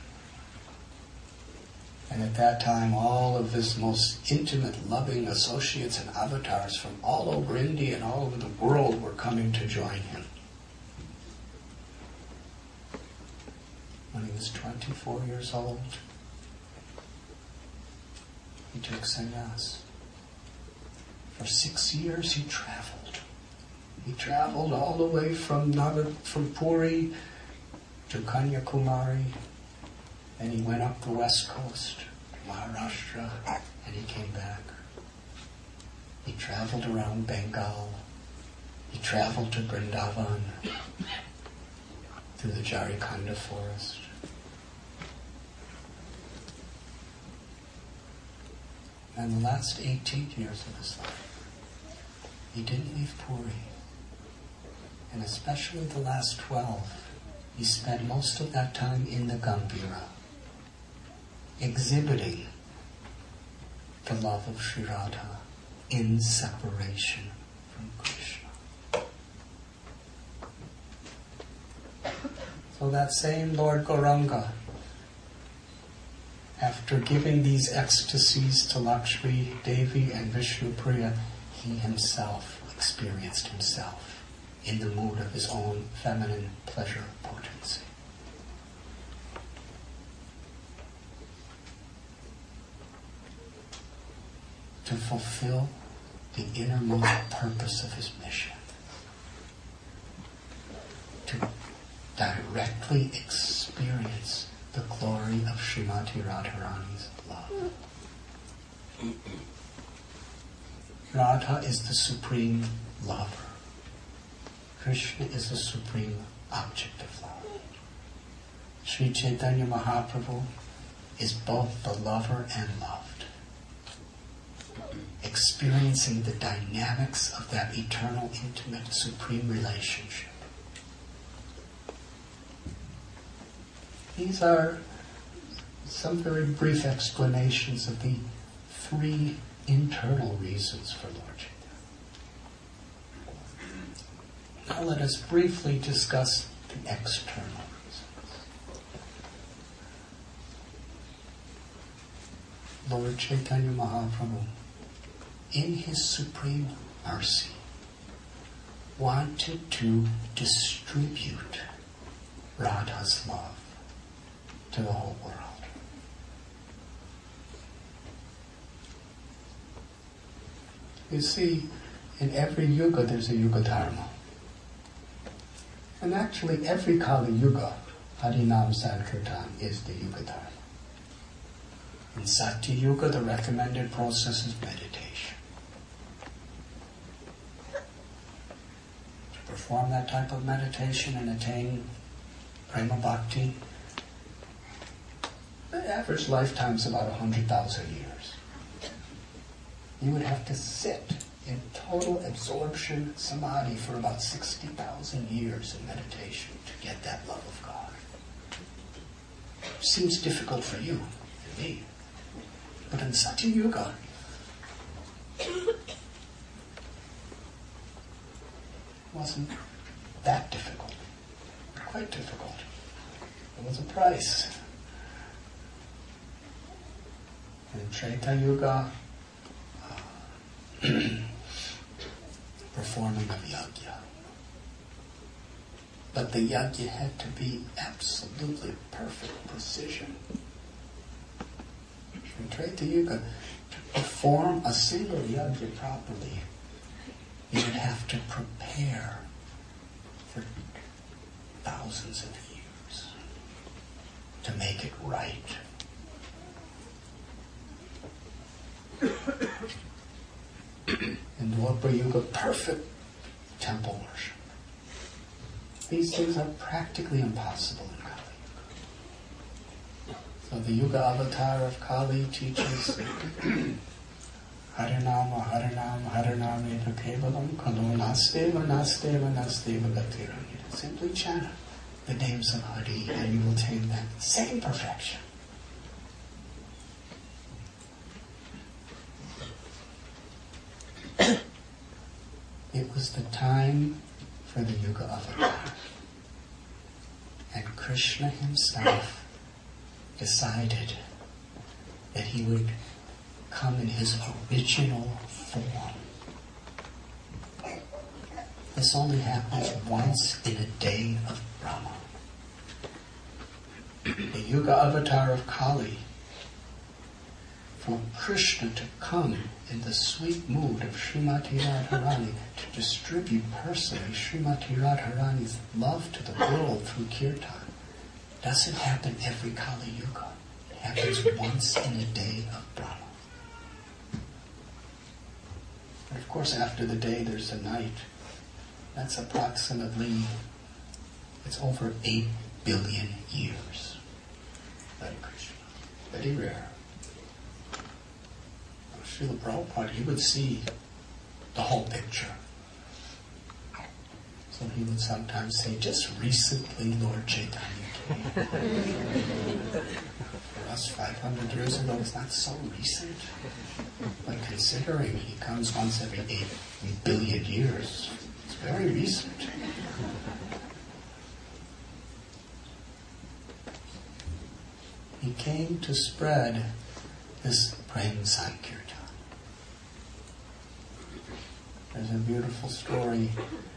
And at that time, all of his most intimate, loving associates and avatars from all over India and all over the world were coming to join him. When he was twenty-four years old, he took sannyas. For six years he traveled. He traveled all the way from Nagad, from Puri to Kanyakumari, and he went up the west coast to Maharashtra, and he came back. He traveled around Bengal. He traveled to Vrindavan through the Jarikhanda forest. And the last eighteen years of his life, he didn't leave Puri. And especially the last twelve, he spent most of that time in the Gambhira, exhibiting the love of Sri Radha in separation from Krishna. So that same Lord Gauranga, after giving these ecstasies to Lakshmi Devi and Vishnu Priya, he himself experienced himself in the mood of his own feminine pleasure potency. To fulfill the innermost purpose of his mission. To directly experience the glory of Srimati Radharani's love. Radha is the supreme lover. Krishna is the supreme object of love. Sri Chaitanya Mahaprabhu is both the lover and loved, experiencing the dynamics of that eternal, intimate, supreme relationship. These are some very brief explanations of the three internal reasons for Lord Chaitanya. Now let us briefly discuss the external reasons. Lord Chaitanya Mahaprabhu, in his supreme mercy, wanted to distribute Radha's love to the whole world. You see, in every yuga there's a yuga dharma. And actually every Kali Yuga, Harinam Sankirtan is the yuga dharma. In Satya Yuga, the recommended process is meditation. To perform that type of meditation and attain prema bhakti, the average lifetime is about one hundred thousand years. You would have to sit in total absorption samadhi for about sixty thousand years in meditation to get that love of God. Seems difficult for you and me. But in Satya Yuga, it wasn't that difficult. Quite difficult. There was a price. In Treta Yuga, performing of yajna. But the yajna had to be absolutely perfect precision. In Treta Yuga, to perform a single yajna properly, you would have to prepare for thousands of years to make it right. In Dwapara Yuga, perfect temple worship. These things are practically impossible in Kali Yuga. So the Yuga avatar of Kali teaches Harinama, Harinama, Harinama eva kevalam, kalo nasteva, nasteva, nasteva gatirani. Simply chant the names of Hari and you will attain that same perfection. It was the time for the Yuga Avatar. And Krishna himself decided that he would come in his original form. This only happens once in a day of Brahma. The Yuga Avatar of Kali, for Krishna to come in the sweet mood of Srimati Radharani to distribute personally Srimati Radharani's love to the world through kirtan, doesn't happen every Kali Yuga. It happens once in a day of Brahma. But of course after the day there's a night. That's approximately, it's over eight billion years. Hare Krishna. Very rare. Srila Prabhupada, he would see the whole picture. So he would sometimes say, just recently Lord Chaitanya came. For us, five hundred years ago, it's not so recent. But considering he comes once every eight billion years, it's very recent. He came to spread this Prem Sankirtan. There's a beautiful story.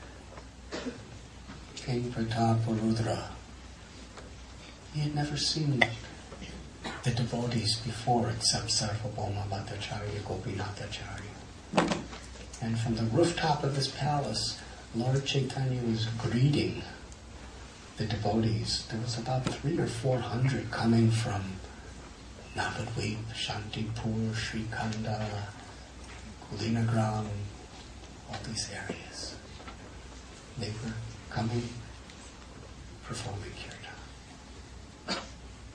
King Prataparudra, he had never seen the devotees before except Sarvabhauma Bhattacharya, Gopinathacharya. And from the rooftop of his palace, Lord Chaitanya was greeting the devotees, there was about three or four hundred coming from Navadvip, Shantipur, Srikhanda, Kulinagram, all these areas. They were coming, performing kirtan.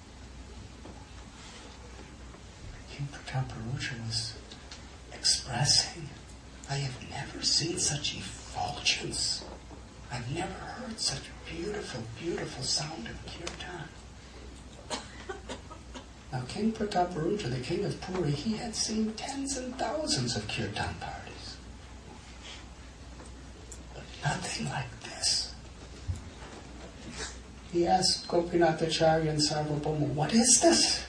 King Prataparudra was expressing, I have never seen such effulgence. I've never heard such beautiful, beautiful sound of kirtan. Now King Prataparudra, the king of Puri, he had seen tens and thousands of kirtan parties. But nothing like this. He asked Gopinathacharya and Sarvabhauma, what is this?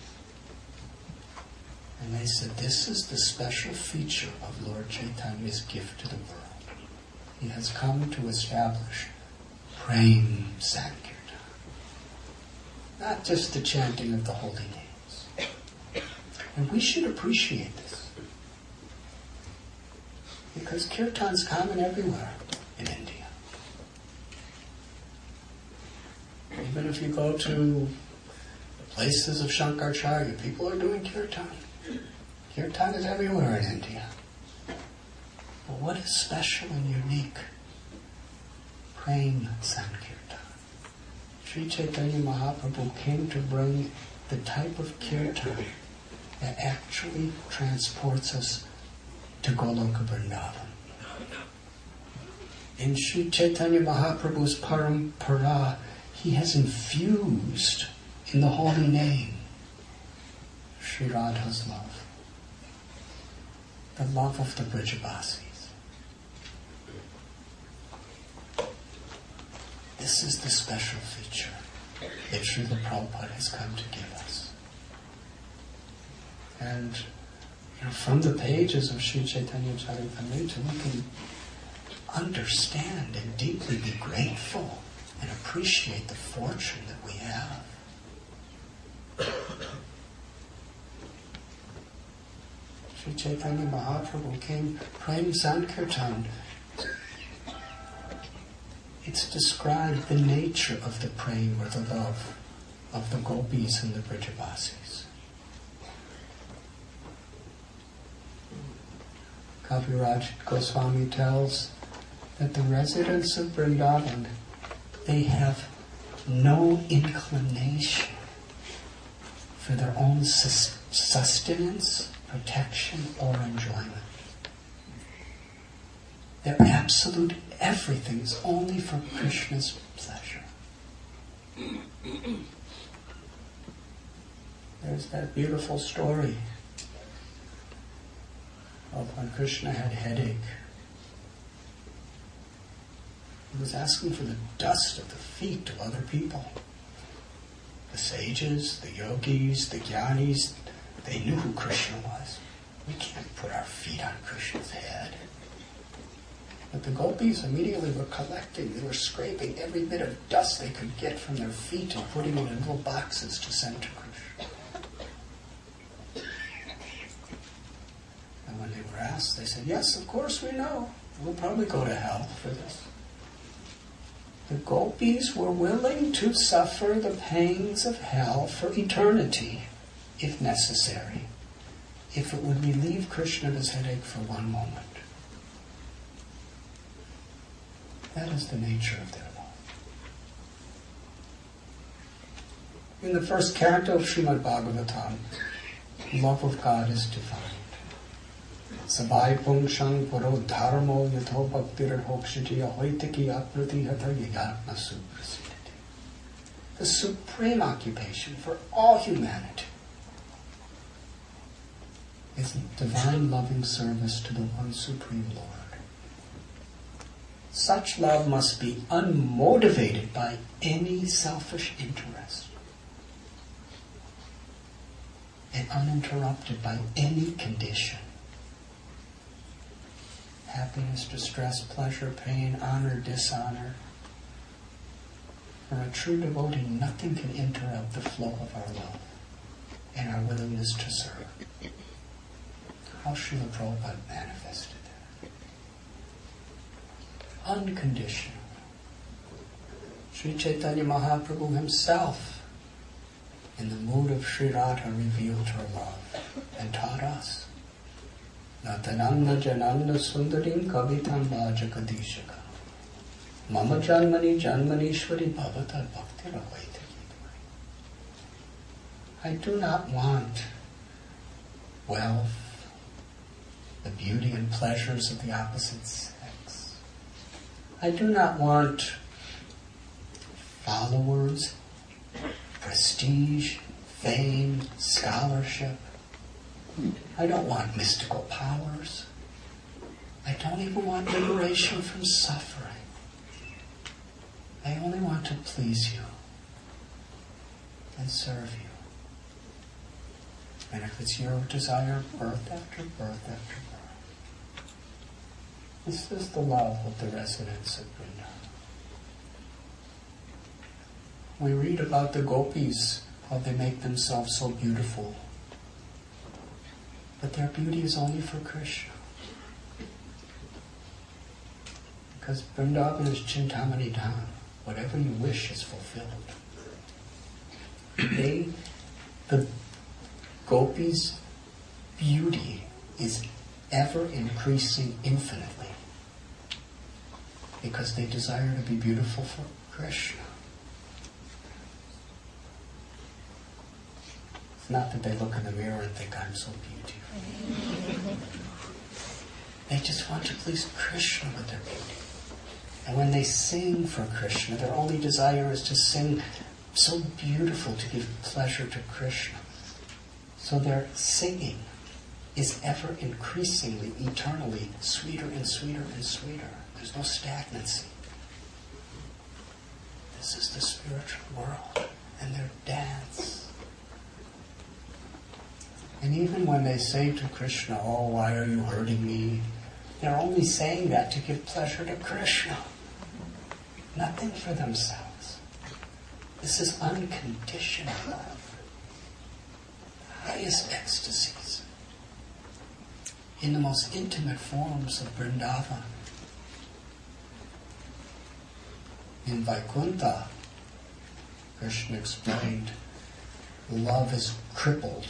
And they said, this is the special feature of Lord Chaitanya's gift to the world. He has come to establish Prem Sankirtan. Not just the chanting of the holy names. And we should appreciate this. Because kirtan's common everywhere in India. Even if you go to the places of Shankaracharya, people are doing kirtan. Kirtan is everywhere in India. But what is special and unique? Prem Sankirtan. Sri Chaitanya Mahaprabhu came to bring the type of kirtan that actually transports us to Goloka Vrindavan. In Sri Chaitanya Mahaprabhu's Parampara, he has infused in the holy name Sri Radha's love, the love of the Brijabasis. This is the special feature that Srila Prabhupada has come to give us. And you know, from the pages of Sri Chaitanya Charitamrita, we can understand and deeply be grateful and appreciate the fortune that we have. Sri Chaitanya Mahaprabhu came praying Sankirtan. It's described the nature of the praying or the love of the gopis and the Brijabasis. Kaviraj Goswami tells that the residents of Vrindavan, they have no inclination for their own sus- sustenance, protection, or enjoyment. Their absolute everything is only for Krishna's pleasure. There's that beautiful story of when Krishna had a headache. He was asking for the dust of the feet of other people. The sages, the yogis, the jnanis, they knew who Krishna was. We can't put our feet on Krishna's head. But the gopis immediately were collecting, they were scraping every bit of dust they could get from their feet and putting it in little boxes to send to Krishna. And when they were asked, they said, yes, of course we know. We'll probably go to hell for this. The gopis were willing to suffer the pangs of hell for eternity, if necessary, if it would relieve Krishna of his headache for one moment. That is the nature of their love. In the first canto of Srimad Bhagavatam, love of God is defined. Sabai pungshang puro dharmo yatho bhaktir hokshiti ahoitiki aprati hatha yayatma suprasidati. The supreme occupation for all humanity is divine loving service to the one supreme Lord. Such love must be unmotivated by any selfish interest and uninterrupted by any condition. Happiness, distress, pleasure, pain, honor, dishonor. For a true devotee, nothing can interrupt the flow of our love and our willingness to serve. How Srila Prabhupada manifested that. Unconditional. Sri Chaitanya Mahaprabhu himself, in the mood of Sri Radha, revealed her love and taught us. Natananda jananda sundarim kavitam bhajakadishaka mama janmani janmanishwari bhavata bhakti ravaita. I do not want wealth, the beauty and pleasures of the opposite sex. I do not want followers, prestige, fame, scholarship. I don't want mystical powers. I don't even want liberation from suffering. I only want to please you and serve you. And if it's your desire, birth after birth after birth. This is the love of the residents of Vrindavan. We read about the gopis, how they make themselves so beautiful. But their beauty is only for Krishna. Because Vrindavan is Chintamani Dham. Whatever you wish is fulfilled. They, the gopis' beauty is ever increasing infinitely. Because they desire to be beautiful for Krishna. It's not that they look in the mirror and think, I'm so beautiful. They just want to please Krishna with their beauty. And when they sing for Krishna, their only desire is to sing so beautiful to give pleasure to Krishna. So their singing is ever increasingly, eternally, sweeter and sweeter and sweeter. There's no stagnancy. This is the spiritual world and their dance. And even when they say to Krishna, oh, why are you hurting me? They're only saying that to give pleasure to Krishna. Nothing for themselves. This is unconditional love. Highest ecstasies. In the most intimate forms of Vrindavan. In Vaikuntha, Krishna explained, love is crippled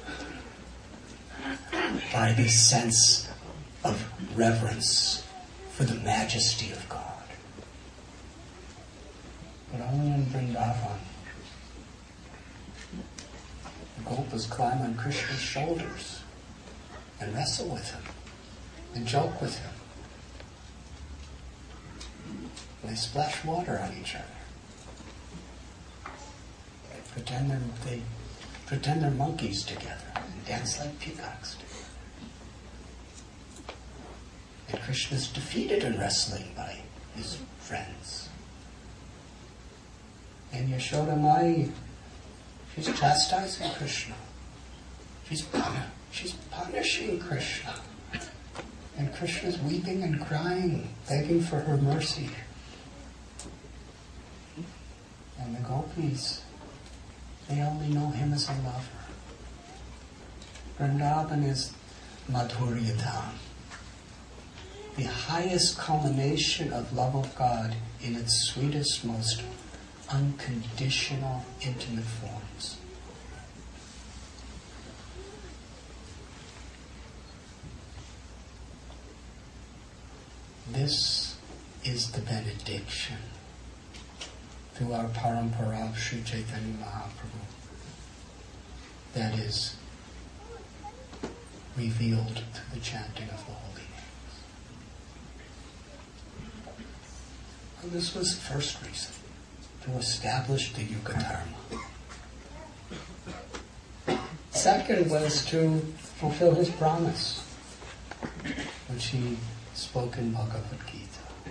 by this sense of reverence for the majesty of God. But only in Vrindavan, the gopas climb on Krishna's shoulders and wrestle with him and joke with him. And they splash water on each other. They pretend they're, they pretend they're monkeys together and dance like peacocks together. And Krishna's defeated in wrestling by his friends. And Yashoda Mai, she's chastising Krishna. She's, pun- she's punishing Krishna. And Krishna's weeping and crying, begging for her mercy. And the gopis, they only know him as a lover. Vrindavan is Madhurya Dham, the highest culmination of love of God in its sweetest, most unconditional, intimate forms. This is the benediction through our parampara of Sri Chaitanya Mahaprabhu that is revealed through the chanting of the holy names. And this was the first reason, to establish the Yuga Dharma. Second was to fulfill his promise, which he spoke in Bhagavad Gita.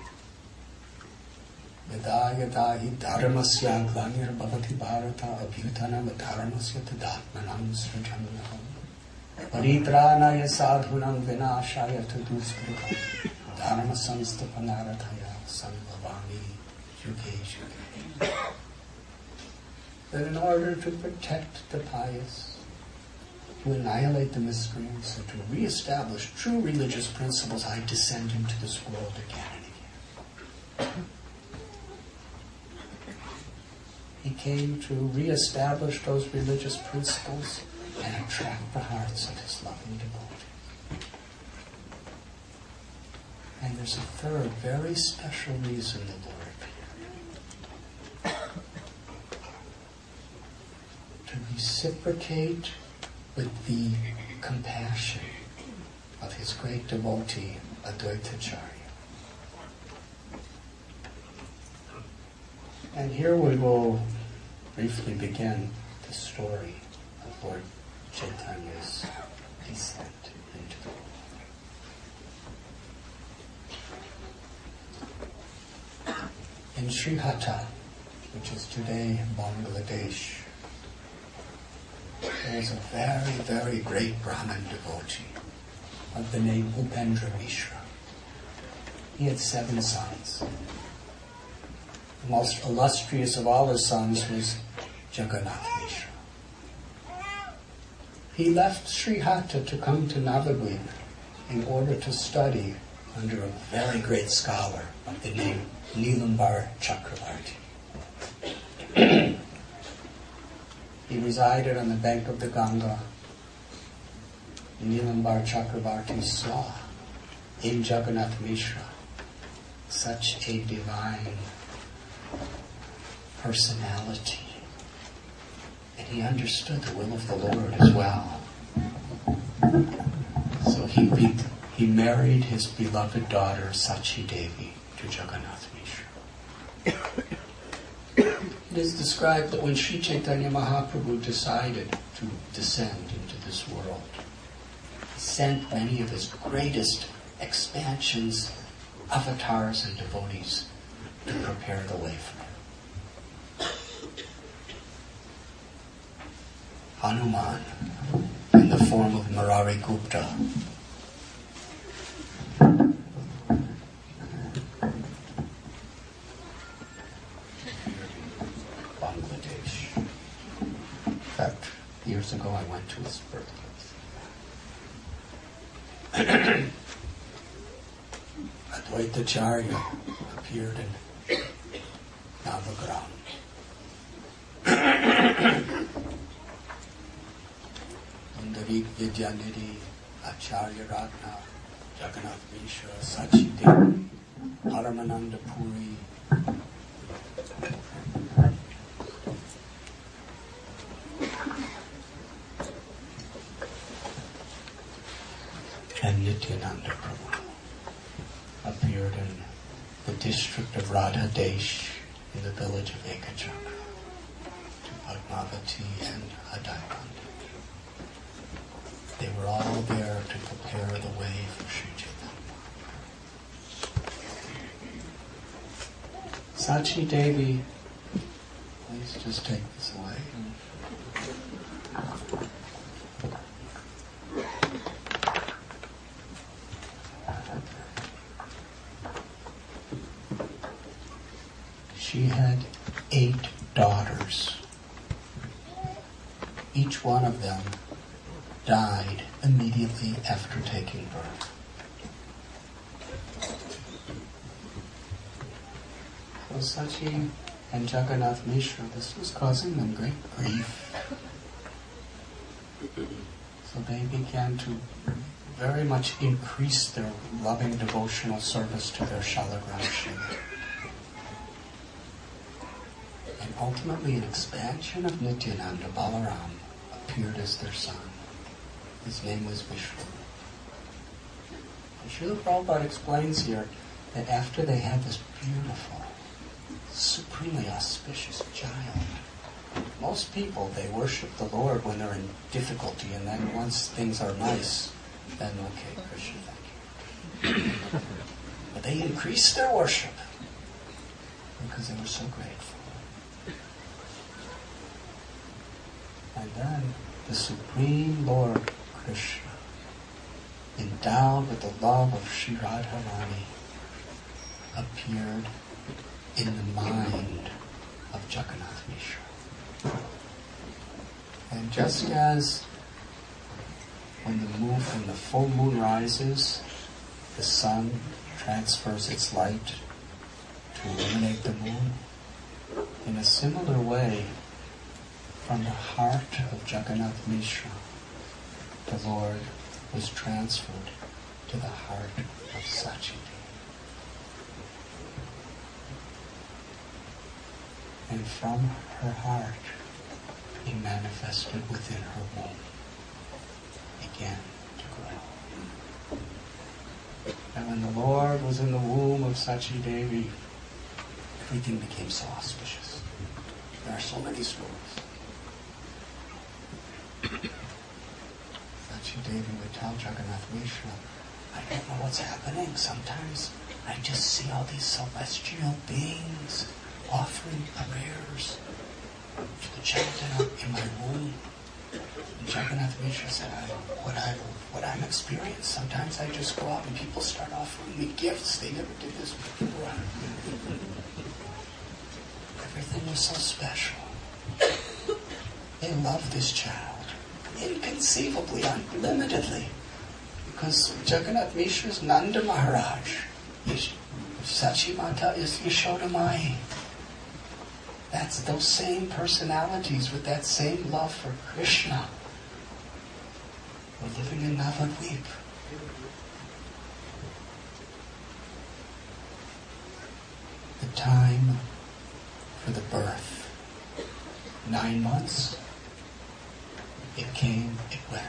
Yada yada hi dharmasya glanir bhavati bharata abhyutanam dharmasya tadatmanam srijanam paritranaya sadhunam vinashaya tuduskrutam dharma samstapanaradhaya sambhavami yuge yuge. That in order to protect the pious, to annihilate the miscreants, and to reestablish true religious principles, I descend into this world again and again. He came to reestablish those religious principles and attract the hearts of his loving devotees. And there's a third, very special reason the Lord appeared. To reciprocate with the compassion of his great devotee, Advaitacharya. And here we will briefly begin the story of Lord Chaitanya's descent into the world. In Srihata, which is today Bangladesh, there was a very, very great Brahmin devotee of the name Upendra Mishra. He had seven sons. The most illustrious of all his sons was Jagannath Mishra. He left Srihata to come to Navadvip in order to study under a very great scholar of the name Nilambar Chakravarti. He resided on the bank of the Ganga. Nilambar Chakravarti saw in Jagannath Mishra such a divine personality, and he understood the will of the Lord as well. So he re- he married his beloved daughter Sachi Devi to Jagannath Mishra. It is described that when Sri Chaitanya Mahaprabhu decided to descend into this world, he sent many of his greatest expansions, avatars and devotees to prepare the way for him. Hanuman, in the form of Murari Gupta, Bangladesh. In fact, years ago I went to his birthplace. Advaitacharya appeared in Navagram. Pundarik Vidyanidhi, Acharya Ratna, Jagannath Mishra, Sachi Devi, Paramananda Puri, and Nityananda Prabhu appeared in the district of Radha Desh in the village of Ekachakra to Padmavati and Adaikanti. They were all there to prepare the way for Sri Chaitanya. Sachi Devi, please just take this away. She had eight daughters. Each one of them died immediately after taking birth. So Sachi and Jagannath Mishra, this was causing them great grief. So they began to very much increase their loving devotional service to their Shalagram Shiva. And ultimately an expansion of Nityananda, Balaram, appeared as their son. His name was Vishnu. And Srila Prabhupada explains here that after they had this beautiful, supremely auspicious child, most people, they worship the Lord when they're in difficulty, and then once things are nice, then okay, Krishna, thank you. But they increased their worship because they were so grateful. And then the Supreme Lord Krishna, endowed with the love of Sri Radharani, appeared in the mind of Jagannath Mishra. And just as when the moon, when the full moon rises, the sun transfers its light to illuminate the moon, In a similar way, from the heart of Jagannath Mishra, the Lord was transferred to the heart of Sachi Devi. And from her heart, he manifested within her womb, began to grow. And when the Lord was in the womb of Sachi Devi, everything became so auspicious. There are so many stories. Sachi Devi would tell Jagannath Mishra, I don't know what's happening. Sometimes I just see all these celestial beings offering prayers to the child in my womb. And Jagannath Mishra said, I, what, I, what I'm experiencing, sometimes I just go out and people start offering me gifts. They never did this before. Everything was so special. They love this child inconceivably, unlimitedly. Because Jagannath Mishra is Nanda Maharaj. Sachi Mata is Yashoda Mai. That's those same personalities with that same love for Krishna. We're living in Navadvip. The time for the birth. Nine months. It came, it went.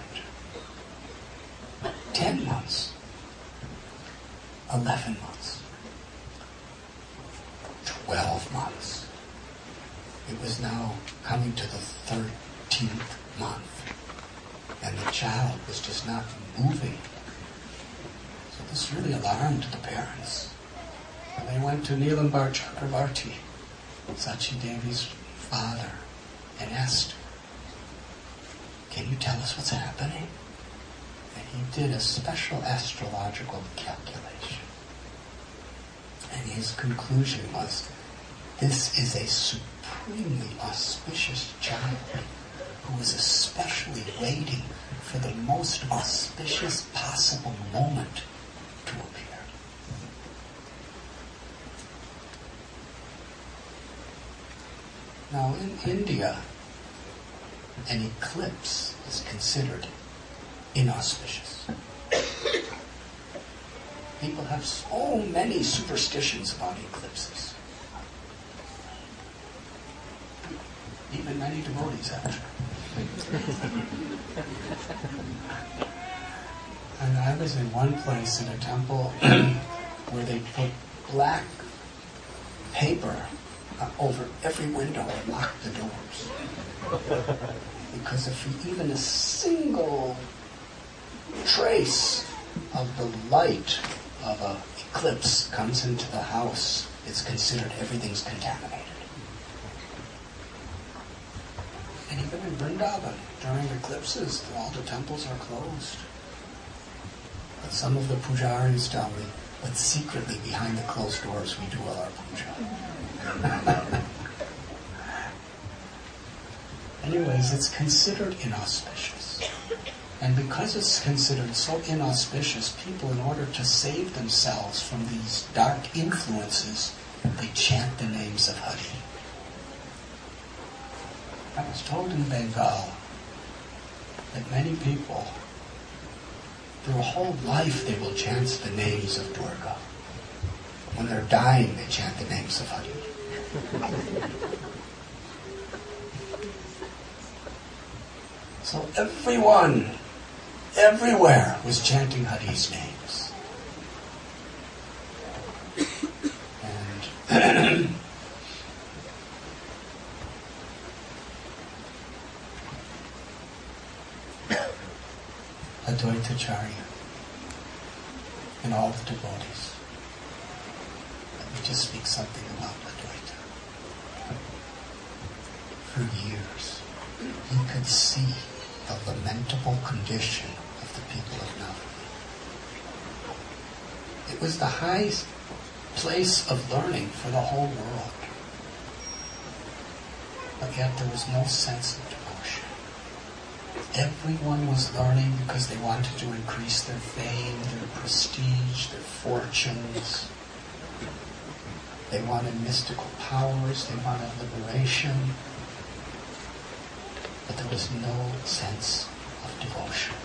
Ten months. Eleven months. Twelve months. It was now coming to the thirteenth month, and the child was just not moving. So this really alarmed the parents. And they went to Nilambar Chakravarti, Sachi Devi's father, and asked, can you tell us what's happening? And he did a special astrological calculation. And his conclusion was, this is a supremely auspicious child who is especially waiting for the most auspicious possible moment to appear. Now in India, an eclipse is considered inauspicious. People have so many superstitions about eclipses. Even many devotees, actually. And I was in one place in a temple where they put black paper over every window and locked the doors. Because if even a single trace of the light of an eclipse comes into the house, it's considered everything's contaminated. And even in Vrindavan, during eclipses, all the temples are closed. But some of the pujaris tell me, but secretly behind the closed doors we do all our puja. Anyways, it's considered inauspicious. And because it's considered so inauspicious, people, in order to save themselves from these dark influences, they chant the names of Hari. I was told in Bengal that many people, their whole life they will chant the names of Durga. When they're dying, they chant the names of Hari. So everyone, everywhere was chanting Hari's names. And Advaitacharya and all the devotees. Let me just speak something about Advaita. For years, he could see the lamentable condition of the people of Navadvip. It was the highest place of learning for the whole world. But yet there was no sense of devotion. Everyone was learning because they wanted to increase their fame, their prestige, their fortunes. They wanted mystical powers, they wanted liberation, but there was no sense of devotion.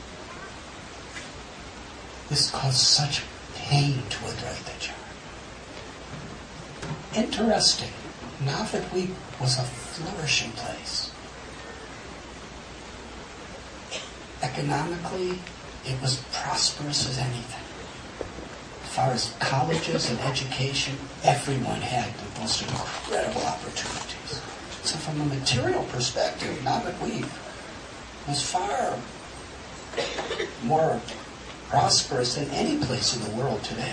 This caused such pain to Advaitacharya. Interesting, Navadvip was a flourishing place. Economically, it was prosperous as anything. As far as colleges and education, everyone had the most incredible opportunities. So from a material perspective, Navadvip was far more prosperous than any place in the world today.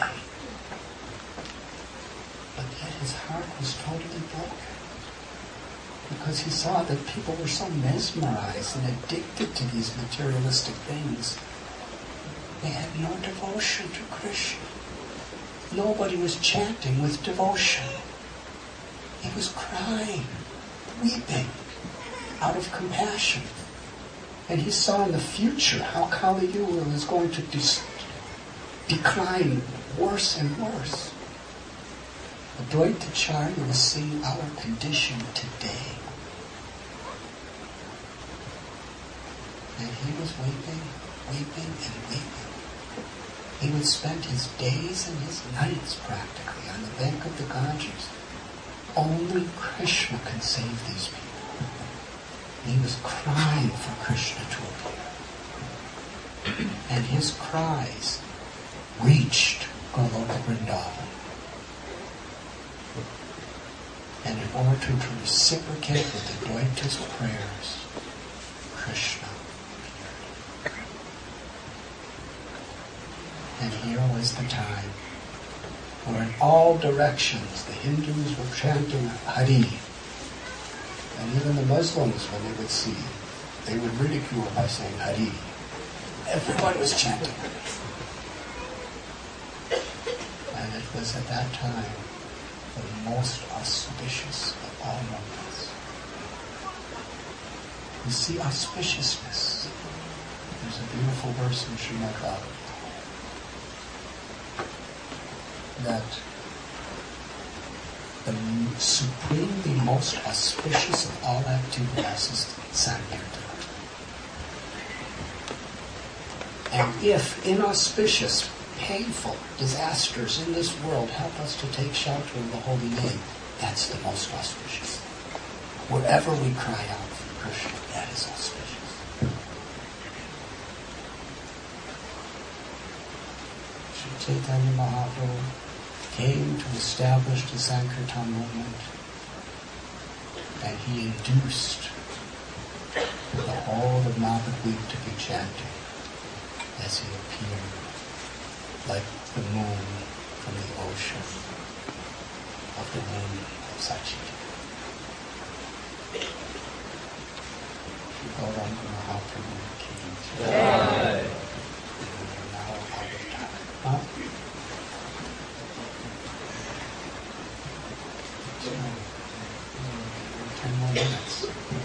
But yet his heart was totally broken, because he saw that people were so mesmerized and addicted to these materialistic things. They had no devotion to Krishna. Nobody was chanting with devotion. He was crying, weeping, out of compassion. And he saw in the future how Kali Yuga was going to de- decline worse and worse. Advaitacharya was seeing our condition today. And he was weeping, weeping, and weeping. He would spend his days and his nights practically on the bank of the Ganges. Only Krishna can save these people. He was crying for Krishna to appear. And his cries reached Goloka Vrindavan. And in order to, to reciprocate with Advaita's prayers, Krishna appeared. And here was the time where in all directions the Hindus were chanting Hari. And even the Muslims, when they would see, they would ridicule by saying Hari. Everybody was chanting. And it was at that time the most auspicious of all moments. You see auspiciousness. There's a beautiful verse in Srimad Bhagavatam that the supremely most auspicious of all activities is Sankirtan. And if inauspicious, painful disasters in this world help us to take shelter in the holy name, that's the most auspicious. Wherever we cry out for Krishna, that is auspicious. Sri Chaitanya Mahaprabhu came to establish the Sankirtan movement, and he induced the whole of Navadvip to be chanting as he appeared like the moon from the ocean of the moon of Sachit. Gauranga Mahaprabhu Ki Jai. We are now out of time. Huh? Ten more minutes.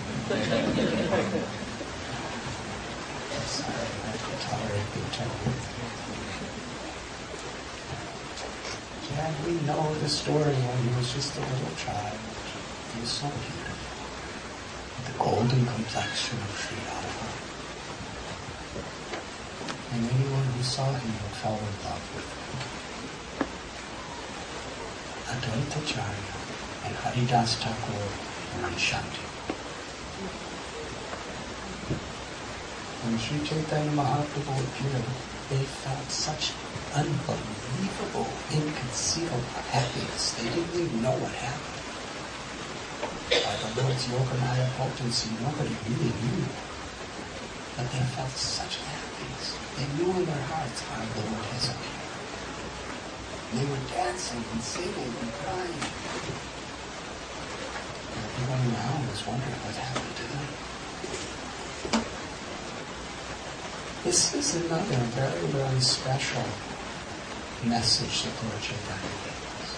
Sorry, I have to tolerate the time. And we know the story when he was just a little child. He was so beautiful. The golden complexion of Sri Radha. And anyone who saw him would fall in love with him. Advaitacharya and Haridas Thakur were enchanted. When Sri Chaitanya Mahaprabhu appeared, they felt such unbelievable, inconceivable happiness. They didn't even know what happened. By the Lord's Yogamaya potency, nobody really knew. But they felt such happiness. They knew in their hearts our Lord has appeared. They were dancing and singing and crying. And everyone around was wondering what happened to them. This is another very, very special message that Lord Chaitanya gave us.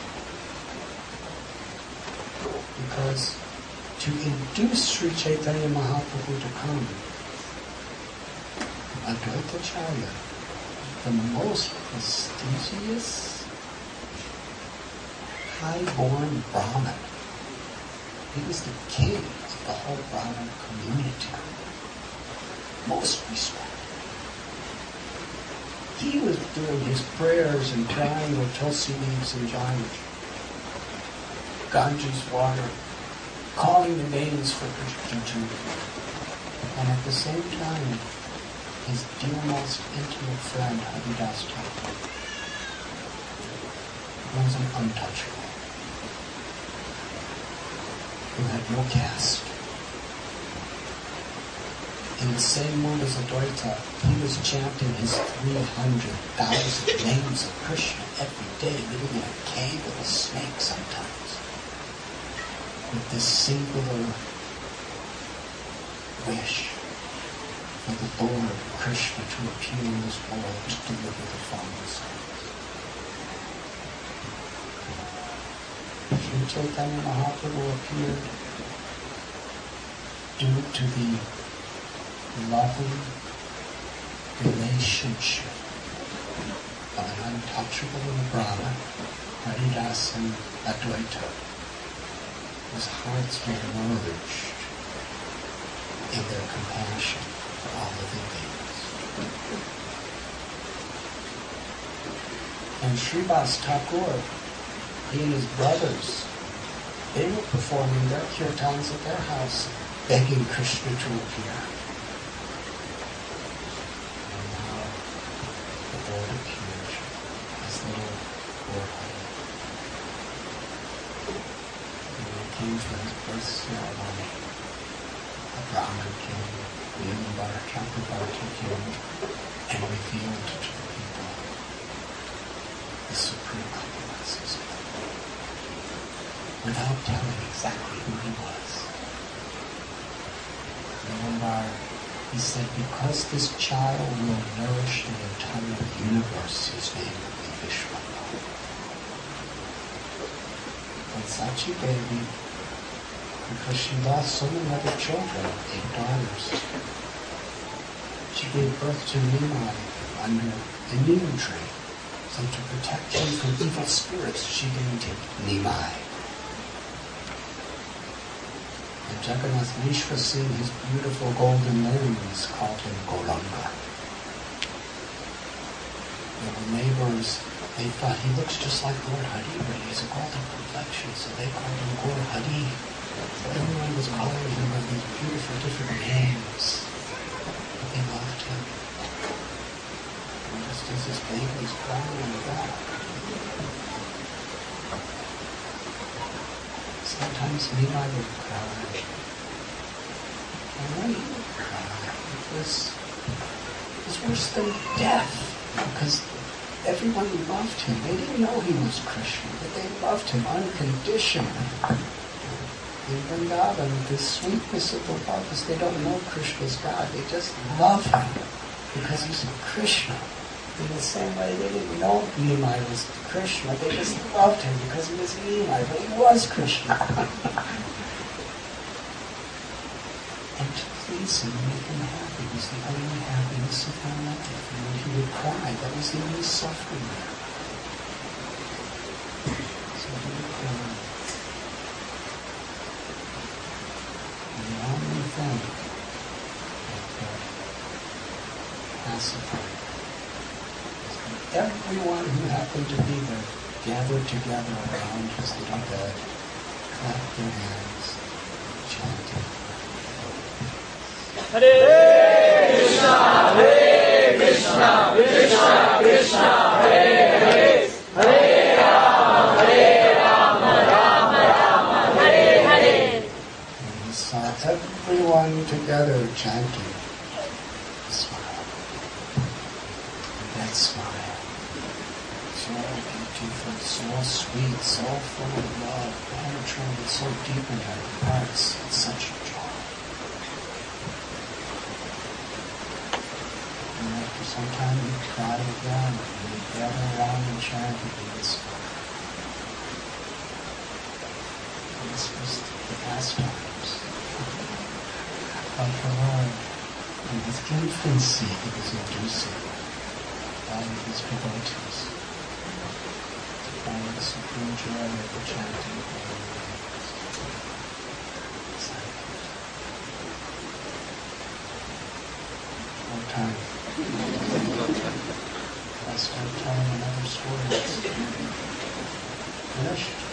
Because to induce Sri Chaitanya Mahaprabhu to come, Advaitacharya, the most prestigious, high-born Brahmin. He was the king of the whole Brahmin community. Most respected. He was doing his prayers and crying with tulsi leaves and Ganges water, calling the names for Krishna too. And at the same time, his dearest intimate friend, Haridas Thakur, was an untouchable, who had no caste. In the same mood as Advaita, he was chanting his three hundred thousand names of Krishna every day, living in a cave with a snake sometimes, with this singular wish for the Lord Krishna to appear in this world to deliver the fallen souls. Sri Chaitanya Mahaprabhu appeared due to the loving relationship of an untouchable and a Brahmin, Haridas and Advaita, whose hearts were merged in their compassion for all living beings. And Srivas Thakur, he and his brothers, they were performing their kirtans at their house, begging Krishna to appear. And now the Lord appeared as little Lord Hari. And when he came for his birth ceremony, a Brahmin came, Leela Chakravarti came, and revealed to the people the supreme opulence of the Lord, without telling exactly who he was. Leela, he said, because this child will nourish the entire universe, his name will be Vishwanath. When Sachi Devi, because she lost so many other children, eight daughters, she gave birth to Nimai under a neem tree. So to protect him from evil spirits, she named him Nimai. And Jagannath Mishra, seeing his beautiful golden limbs, called him Gauranga. And the neighbors, they thought he looks just like Lord Hari, but he has a golden complexion, so they called him Gaur Hari. Everyone was calling him by these beautiful different names, but they loved him. And just as his baby was crying in the back, sometimes Nimai would cry, and when he would cry, it was, it was worse than death, because everyone loved him. They didn't know he was Krishna, but they loved him unconditionally. In Vrindavan, the sweetness of the love is they don't know Krishna's God. They just love him because he's Krishna. In the same way, they didn't know Nimai was Krishna. They just loved him because he was Nimai, but he was Krishna. And to please him, make him happy was the only happiness of their life. And when he would cry, that was the only suffering there. So he would cry. And the only thing that could pacify him is that everyone who happened to be there gathered together around his little bed, clapped their hands, chanting. Hare Krishna, Hare Krishna, Krishna Krishna, Hare Hare, Hare Rama, Hare Rama, Rama Rama, Hare Hare. And he saw everyone together chanting. He smiled. And that smile, so beautiful, so sweet, so full of love, penetrated so deep into our hearts, it's such a joy. And after some time he cried again, and we gather around and chanted, and he smiled. And this was the pastimes of the Lord. In his infancy, he was inducing all of his devotees to follow the supreme joy of the chanting. More time. I'll start telling another story. Finished?